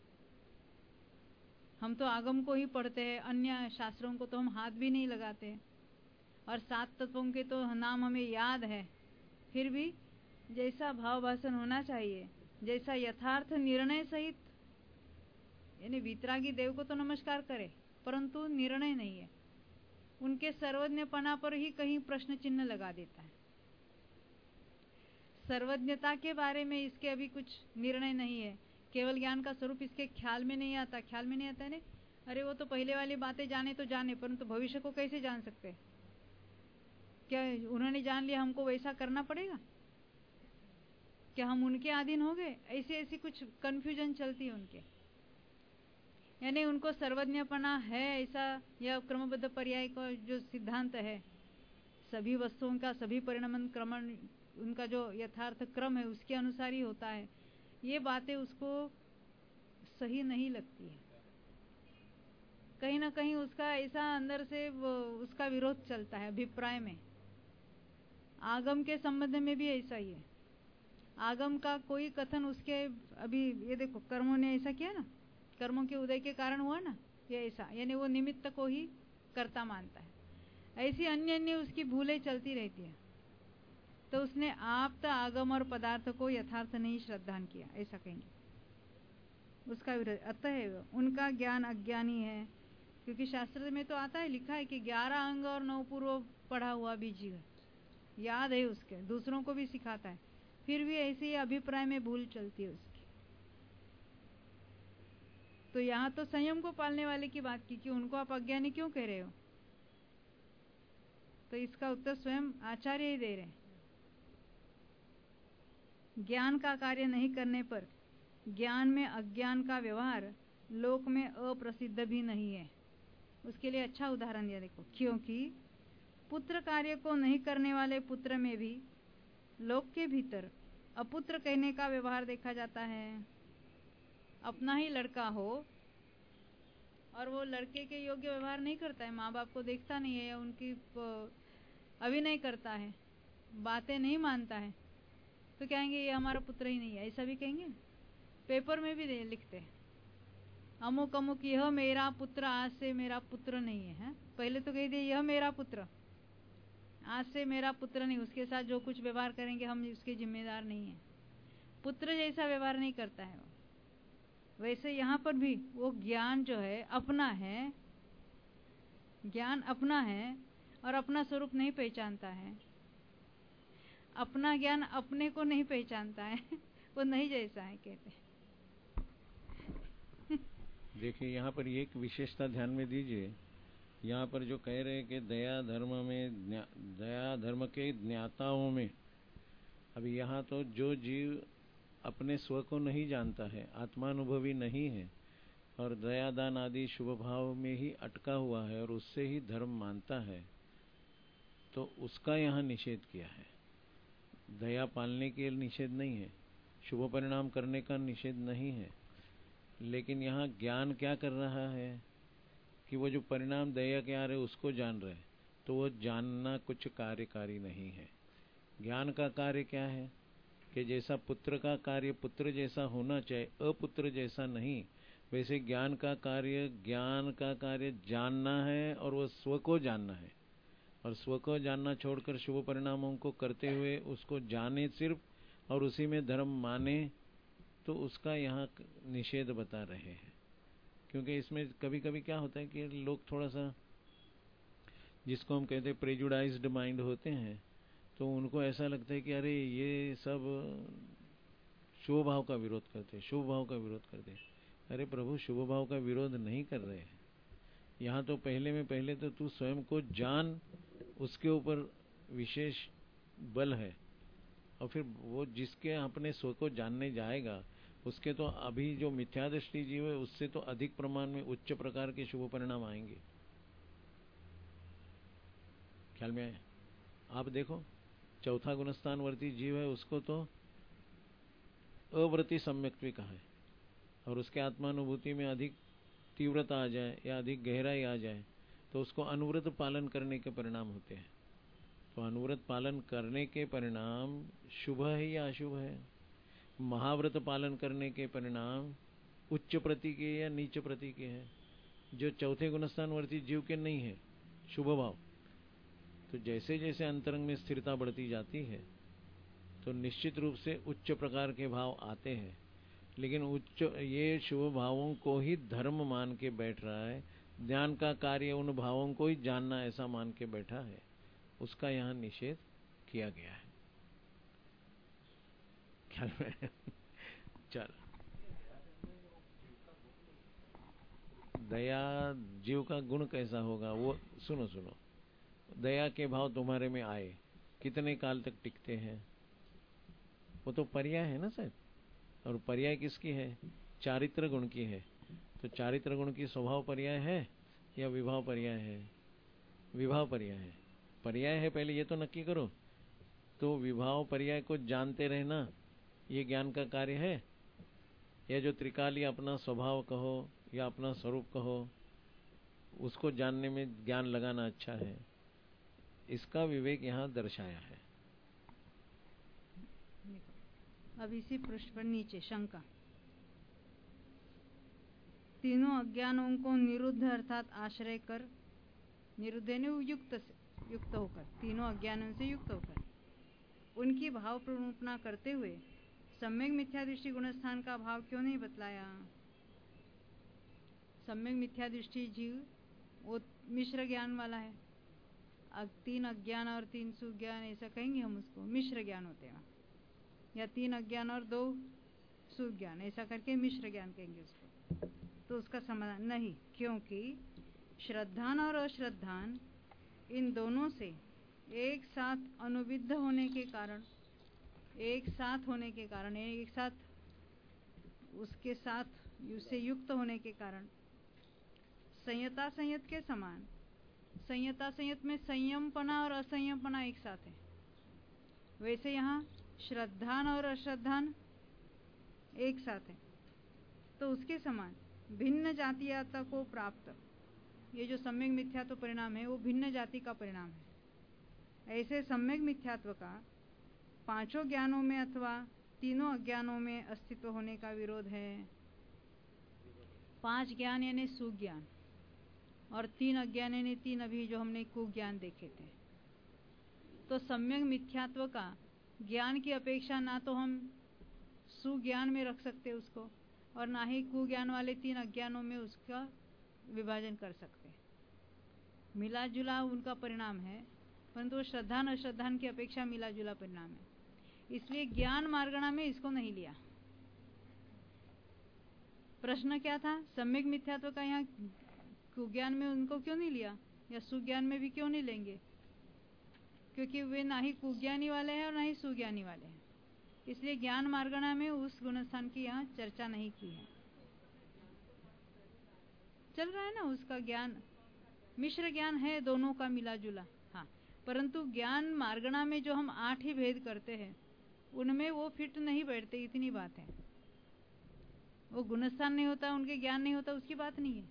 हम तो आगम को ही पढ़ते हैं, अन्य शास्त्रों को तो हम हाथ भी नहीं लगाते हैं, और 7 तत्वों के तो नाम हमें याद है। फिर भी जैसा भाव भाषण होना चाहिए, जैसा यथार्थ निर्णय सहित, यानी वितरागी देव को तो नमस्कार करे, परंतु निर्णय नहीं है, उनके सर्वज्ञपना पर ही कहीं प्रश्न चिन्ह लगा देता है। सर्वज्ञता के बारे में इसके अभी कुछ निर्णय नहीं है, केवल ज्ञान का स्वरूप इसके ख्याल में नहीं आता। ख्याल में नहीं आता है, अरे वो तो पहले वाली बातें जाने तो जाने, परंतु भविष्य को कैसे जान सकते? क्या उन्होंने जान लिया, हमको वैसा करना पड़ेगा? क्या हम उनके अधीन हो गए? ऐसी ऐसी कुछ कंफ्यूजन चलती है उनके, यानी उनको सर्वज्ञपना है ऐसा, यह क्रमबद्ध पर्याय का जो सिद्धांत है, सभी वस्तुओं का सभी परिणाम क्रमण, उनका जो यथार्थ क्रम है उसके अनुसार ही होता है। ये बातें उसको सही नहीं लगती है, कहीं ना कहीं उसका ऐसा अंदर से उसका विरोध चलता है अभिप्राय में। आगम के संबंध में भी ऐसा ही है। आगम का कोई कथन उसके, अभी ये देखो कर्मों ने ऐसा किया ना, कर्मों के उदय के कारण हुआ ना, ये ऐसा, यानी वो निमित्त को ही कर्ता मानता है। ऐसी अन्य अन्य उसकी भूलें चलती रहती है, तो उसने आप्त, आगम और पदार्थ को यथार्थ नहीं श्रद्धान किया, ऐसा कहेंगे। उसका विरोध अतः उनका ज्ञान अज्ञानी है, क्योंकि शास्त्र में तो आता है, लिखा है कि 11 अंग और 9 पूर्व पढ़ा हुआ भी जीव है, याद है उसके, दूसरों को भी सिखाता है, फिर भी ऐसे अभिप्राय में भूल चलती है उसकी। तो यहाँ तो संयम को पालने वाले की बात की कि उनको आप अज्ञानी क्यों कह रहे हो? तो इसका उत्तर स्वयं आचार्य ही दे रहे हैं। ज्ञान का कार्य नहीं करने पर ज्ञान में अज्ञान का व्यवहार लोक में अप्रसिद्ध भी नहीं है। उसके लिए अच्छा उदाहरण दिया, देखो, क्योंकि पुत्र कार्य को नहीं करने वाले पुत्र में भी लोक के भीतर अपुत्र कहने का व्यवहार देखा जाता है। अपना ही लड़का हो और वो लड़के के योग्य व्यवहार नहीं करता है, माँ बाप को देखता नहीं है या उनकी अभिनय करता है, बातें नहीं मानता है, तो कहेंगे ये हमारा पुत्र ही नहीं है, ऐसा भी कहेंगे। पेपर में भी लिखते हैं, अमुक अमुक यह मेरा पुत्र आज से मेरा पुत्र नहीं है, हैं? पहले तो कह दिए यह मेरा पुत्र, आज से मेरा पुत्र नहीं, उसके साथ जो कुछ व्यवहार करेंगे हम उसके जिम्मेदार नहीं है। पुत्र जैसा व्यवहार नहीं करता है वो। वैसे यहाँ पर भी वो ज्ञान जो है अपना है, ज्ञान अपना है और अपना स्वरूप नहीं पहचानता है। अपना ज्ञान अपने को नहीं पहचानता है, वो नहीं जैसा है कहते हैं। देखिए यहाँ पर एक विशेषता ध्यान में दीजिए। यहाँ पर जो कह रहे हैं कि दया धर्म के ज्ञाताओं में, अभी यहाँ तो जो जीव अपने स्व को नहीं जानता है, आत्मानुभवी नहीं है और दया दान आदि शुभ भाव में ही अटका हुआ है और उससे ही धर्म मानता है, तो उसका यहाँ निषेध किया है। दया पालने के निषेध नहीं है, शुभ परिणाम करने का निषेध नहीं है, लेकिन यहाँ ज्ञान क्या कर रहा है कि वो जो परिणाम दया के आ रहे उसको जान रहे, तो वो जानना कुछ कार्यकारी नहीं है। ज्ञान का कार्य क्या है कि जैसा पुत्र का कार्य पुत्र जैसा होना चाहिए, अपुत्र जैसा नहीं, वैसे ज्ञान का कार्य जानना है और वो स्व को जानना है। और स्व को जानना छोड़कर शुभ परिणामों को करते हुए उसको जाने सिर्फ और उसी में धर्म माने, तो उसका यहाँ निषेध बता रहे हैं। क्योंकि इसमें कभी कभी क्या होता है कि लोग थोड़ा सा, जिसको हम कहते हैं प्रेजुडाइज्ड माइंड होते हैं, तो उनको ऐसा लगता है कि अरे ये सब शुभ भाव का विरोध करते, शुभ भाव का विरोध करते। अरे प्रभु, शुभ भाव का विरोध नहीं कर रहे हैं। यहाँ तो पहले तो तू स्वयं को जान, उसके ऊपर विशेष बल है। और फिर वो जिसके अपने स्व को जानने जाएगा, उसके तो अभी जो मिथ्या दृष्टि जीव है उससे तो अधिक प्रमाण में उच्च प्रकार के शुभ परिणाम आएंगे। ख्याल में आए? आप देखो, चौथा गुणस्थान वर्ती जीव है, उसको तो अव्रति सम्यक्त्व कहा है, और उसके आत्मानुभूति में अधिक तीव्रता आ जाए या अधिक गहराई आ जाए तो उसको अनुव्रत पालन करने के परिणाम होते हैं। तो अनुव्रत पालन करने के परिणाम शुभ है या अशुभ है? महाव्रत पालन करने के परिणाम उच्च प्रति के या नीच प्रति के हैं? जो चौथे गुणस्थान वर्ती जीव के नहीं है शुभ भाव। तो जैसे जैसे अंतरंग में स्थिरता बढ़ती जाती है तो निश्चित रूप से उच्च प्रकार के भाव आते हैं, लेकिन ये शुभ भावों को ही धर्म मान के बैठ रहा है। ज्ञान का कार्य उन भावों को ही जानना ऐसा मान के बैठा है, उसका यहाँ निषेध किया गया है। ख्याल में? चल, दया जीव का गुण कैसा होगा वो सुनो। दया के भाव तुम्हारे में आए, कितने काल तक टिकते हैं? वो तो पर्याय है ना सर। और पर्याय किसकी है? चारित्र गुण की है। तो चारित्र गुण की स्वभाव पर्याय है या विभाव पर्याय है? विभाव पर्याय है। पर्याय है पहले ये तो नक्की करो। तो विभाव पर्याय को जानते रहना ये ज्ञान का कार्य है, या जो त्रिकाली अपना स्वभाव कहो या अपना स्वरूप कहो उसको जानने में ज्ञान लगाना अच्छा है? इसका विवेक यहाँ दर्शाया है। अब इसी पृष्ठ पर नीचे शंका, तीनों अज्ञानों को निरुद्ध अर्थात आश्रय कर, निरुद्ध युक्त होकर, तीनों अज्ञानों से युक्त होकर उनकी भाव प्ररूपणा करते हुए सम्यक मिथ्या दृष्टि गुणस्थान का भाव क्यों नहीं बतलाया? सम्यक मिथ्या दृष्टि जीव वो मिश्र ज्ञान वाला है। तीन अज्ञान और तीन सुज्ञान ऐसा कहेंगे हम उसको, मिश्र ज्ञान होते हैं, या तीन अज्ञान और दो सुज्ञान ऐसा करके मिश्र ज्ञान कहेंगे उसको। तो उसका समाधान नहीं, क्योंकि श्रद्धान और अश्रद्धान इन दोनों से एक साथ अनुविद्ध होने के कारण, एक साथ उसके साथ उससे युक्त होने के कारण संयता संयत के समान, संयता संयत में संयमपना और असंयमपना एक साथ है, वैसे यहाँ श्रद्धान और अश्रद्धान एक साथ है। तो उसके समान भिन्न जातीयता को प्राप्त, ये जो सम्यक मिथ्यात्व परिणाम है वो भिन्न जाति का परिणाम है। ऐसे सम्यक मिथ्यात्व का पांचों ज्ञानों में अथवा तीनों अज्ञानों में अस्तित्व होने का विरोध है। 5 ज्ञान यानी सुज्ञान और 3 अज्ञान यानी 3 अभी जो हमने कुज्ञान देखे थे। तो सम्यक मिथ्यात्व का ज्ञान की अपेक्षा ना तो हम सुज्ञान में रख सकते उसको और ना ही कुज्ञान वाले 3 अज्ञानों में उसका विभाजन कर सकते। मिला जुला उनका परिणाम है, परंतु वो श्रद्धान अश्रद्धान की अपेक्षा मिला जुला परिणाम है। इसलिए ज्ञान मार्गणा में इसको नहीं लिया। प्रश्न क्या था? सम्यक मिथ्यात्व का यहाँ कुज्ञान में उनको क्यों नहीं लिया या सुज्ञान में भी क्यों नहीं लेंगे? क्योंकि वे ना ही कुज्ञानी वाले हैं और ना ही सुज्ञानी वाले हैं। इसलिए ज्ञान मार्गणा में उस गुणस्थान की यहाँ चर्चा नहीं की है। चल रहा है ना उसका ज्ञान, मिश्र ज्ञान है दोनों का मिला जुला। हाँ, परंतु ज्ञान मार्गणा में जो हम 8 ही भेद करते हैं उनमें वो फिट नहीं बैठते, इतनी बात है। वो गुणस्थान नहीं होता, उनके ज्ञान नहीं होता, उसकी बात नहीं है।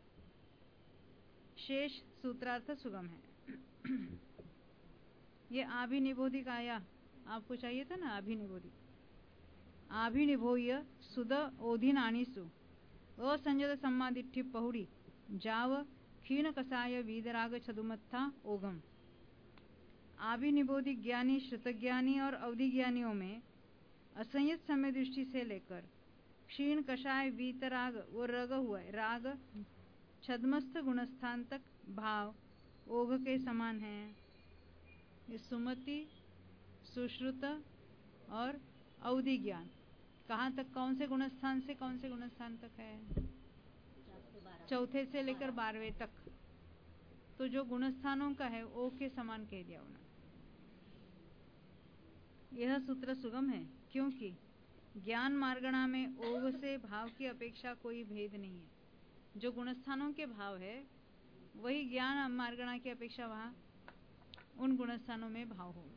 शेष सूत्रार्थ सुगम है। ये आभिनिबोधिक आया, आपको चाहिए था ना आभिनिबोधिक। आभिनिभोय सुद ओधिनानीसु असंजत सम्मादिठ्ठि पहुड़ी जाव क्षीण कसाय वीदराग छदुमत्था ओघम। आभिनिबोधिक ज्ञानी श्रुतज्ञानी और अवधि ज्ञानियों में असंयत समय दृष्टि से लेकर क्षीण कषाय वीतराग वो रग हुआ है, राग छद्मस्थ गुणस्थान तक भाव ओघ के समान है। ये सुमति, सुश्रुत और अवधि ज्ञान कहाँ तक, कौन से गुणस्थान से कौन से गुणस्थान तक है? 4 से लेकर 12वें तक। तो जो गुणस्थानों का है ओ के समान कह दिया उन्होंने। यह सूत्र सुगम है क्योंकि ज्ञान मार्गणा में ओघ से भाव की अपेक्षा कोई भेद नहीं है। जो गुणस्थानों के भाव है वही ज्ञान मार्गणा की अपेक्षा वहाँ उन गुणस्थानों में भाव होगा।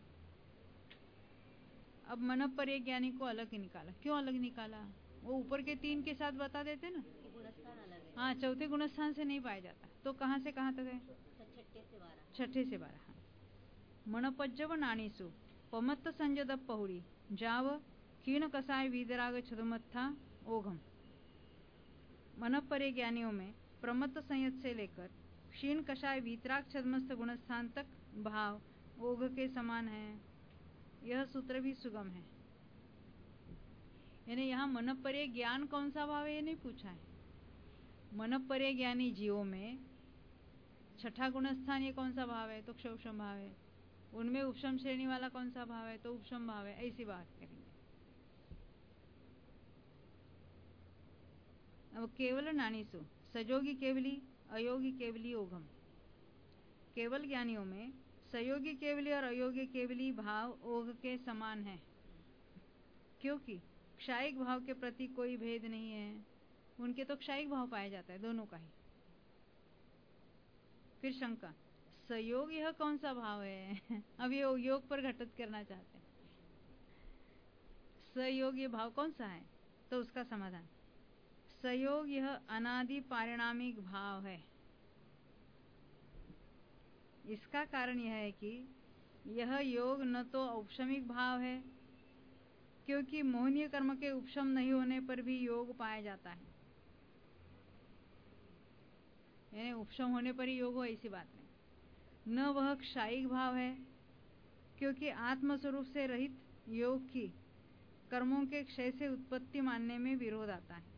अब मनोपर्य ज्ञानी को अलग ही निकाला। क्यों अलग निकाला? वो ऊपर के 3 के साथ बता देते ना। गुणस्थान अलग है। हाँ, 4थे गुणस्थान से नहीं पाया जाता। तो कहाँ से कहाँ तक है? 6 से 12। हाँ। मनोपज्जव नानीसु पमत्त संजद पहुड़ी जाव क्षीण कसाय वीदराग छदुमत्था ओघम। मनोपर्य ज्ञानियों में प्रमत्त संयत से लेकर क्षीण कषाय वीतराग छद्मस्थ गुणस्थान तक भाव ओघ के समान है। यह सूत्र भी सुगम है। यानी यहाँ मनोपर्य ज्ञान कौन सा भाव है ये नहीं पूछा है। मनोपर्य ज्ञानी जीवों में 6ठा गुणस्थान ये कौन सा भाव है? तो क्षोभम भाव है। उनमें उपशम श्रेणी वाला कौन सा भाव है? तो उपशम भाव है। ऐसी बात करेंगे। अब केवल नानीसु सयोगी केवली अयोगी केवली ओघम। केवल ज्ञानियों में सयोगी केवली और अयोगी केवली भाव ओघ के समान है क्योंकि क्षायिक भाव के प्रति कोई भेद नहीं है। उनके तो क्षायिक भाव पाया जाता है दोनों का ही। फिर शंका, सयोग यह कौन सा भाव है? अब ये योग पर घटित करना चाहते हैं। सयोग ये भाव कौन सा है? तो उसका समाधान, सयोग यह अनादि पारिणामिक भाव है। इसका कारण यह है कि यह योग न तो औपशमिक भाव है क्योंकि मोहनीय कर्म के उपशम नहीं होने पर भी योग पाया जाता है। यानी उपशम होने पर ही योग हो ऐसी बात नहीं। न वह क्षायिक भाव है क्योंकि आत्मस्वरूप से रहित योग की कर्मों के क्षय से उत्पत्ति मानने में विरोध आता है।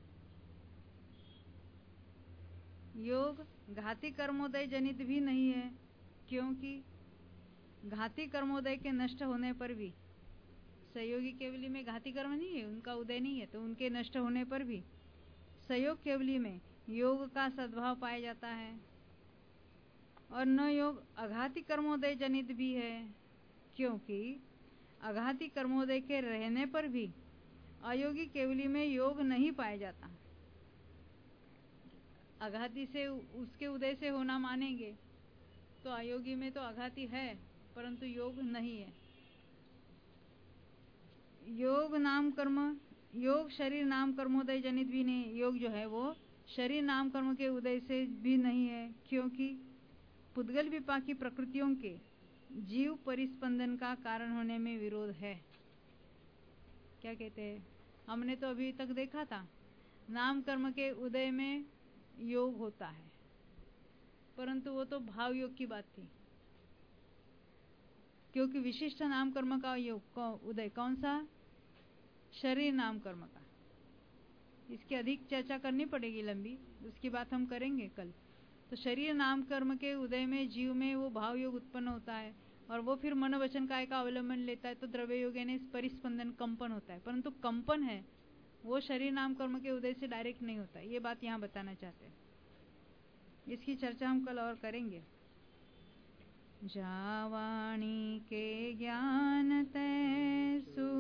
योग घाती कर्मोदय जनित भी नहीं है क्योंकि घाती कर्मोदय के नष्ट होने पर भी, सहयोगी केवली में घाती कर्म नहीं है, उनका उदय नहीं है, तो उनके नष्ट होने पर भी सहयोग केवली में योग का सद्भाव पाया जाता है। और न योग अघाती कर्मोदय जनित भी है क्योंकि अघाती कर्मोदय के रहने पर भी अयोगी केवली में योग नहीं पाया जाता। अघाती से उसके उदय से होना मानेंगे तो अयोगी में तो अघाती है परंतु योग नहीं है। योग नाम कर्म, योग शरीर नाम कर्मोदय जनित भी नहीं। योग जो है वो शरीर नाम कर्म के उदय से भी नहीं है क्योंकि पुद्गल विपाकी प्रकृतियों के जीव परिस्पंदन का कारण होने में विरोध है। क्या कहते हैं? हमने तो अभी तक देखा था नाम कर्म के उदय में योग होता है, परंतु वो तो भाव योग की बात थी, क्योंकि विशिष्ट नाम कर्म का योग उदय कौन सा? शरीर नाम कर्म का। इसकी अधिक चर्चा करनी पड़ेगी लंबी, उसकी बात हम करेंगे कल। तो शरीर नाम कर्म के उदय में जीव में वो भाव योग उत्पन्न होता है और वो फिर मनोवचन काय का अवलंबन लेता है, तो द्रव्य योग यानी परिस्पंदन कंपन होता है, परंतु कंपन है वो शरीर नाम कर्म के उदय से डायरेक्ट नहीं होता। ये बात यहाँ बताना चाहते हैं, इसकी चर्चा हम कल और करेंगे। जावाणी के ज्ञान तै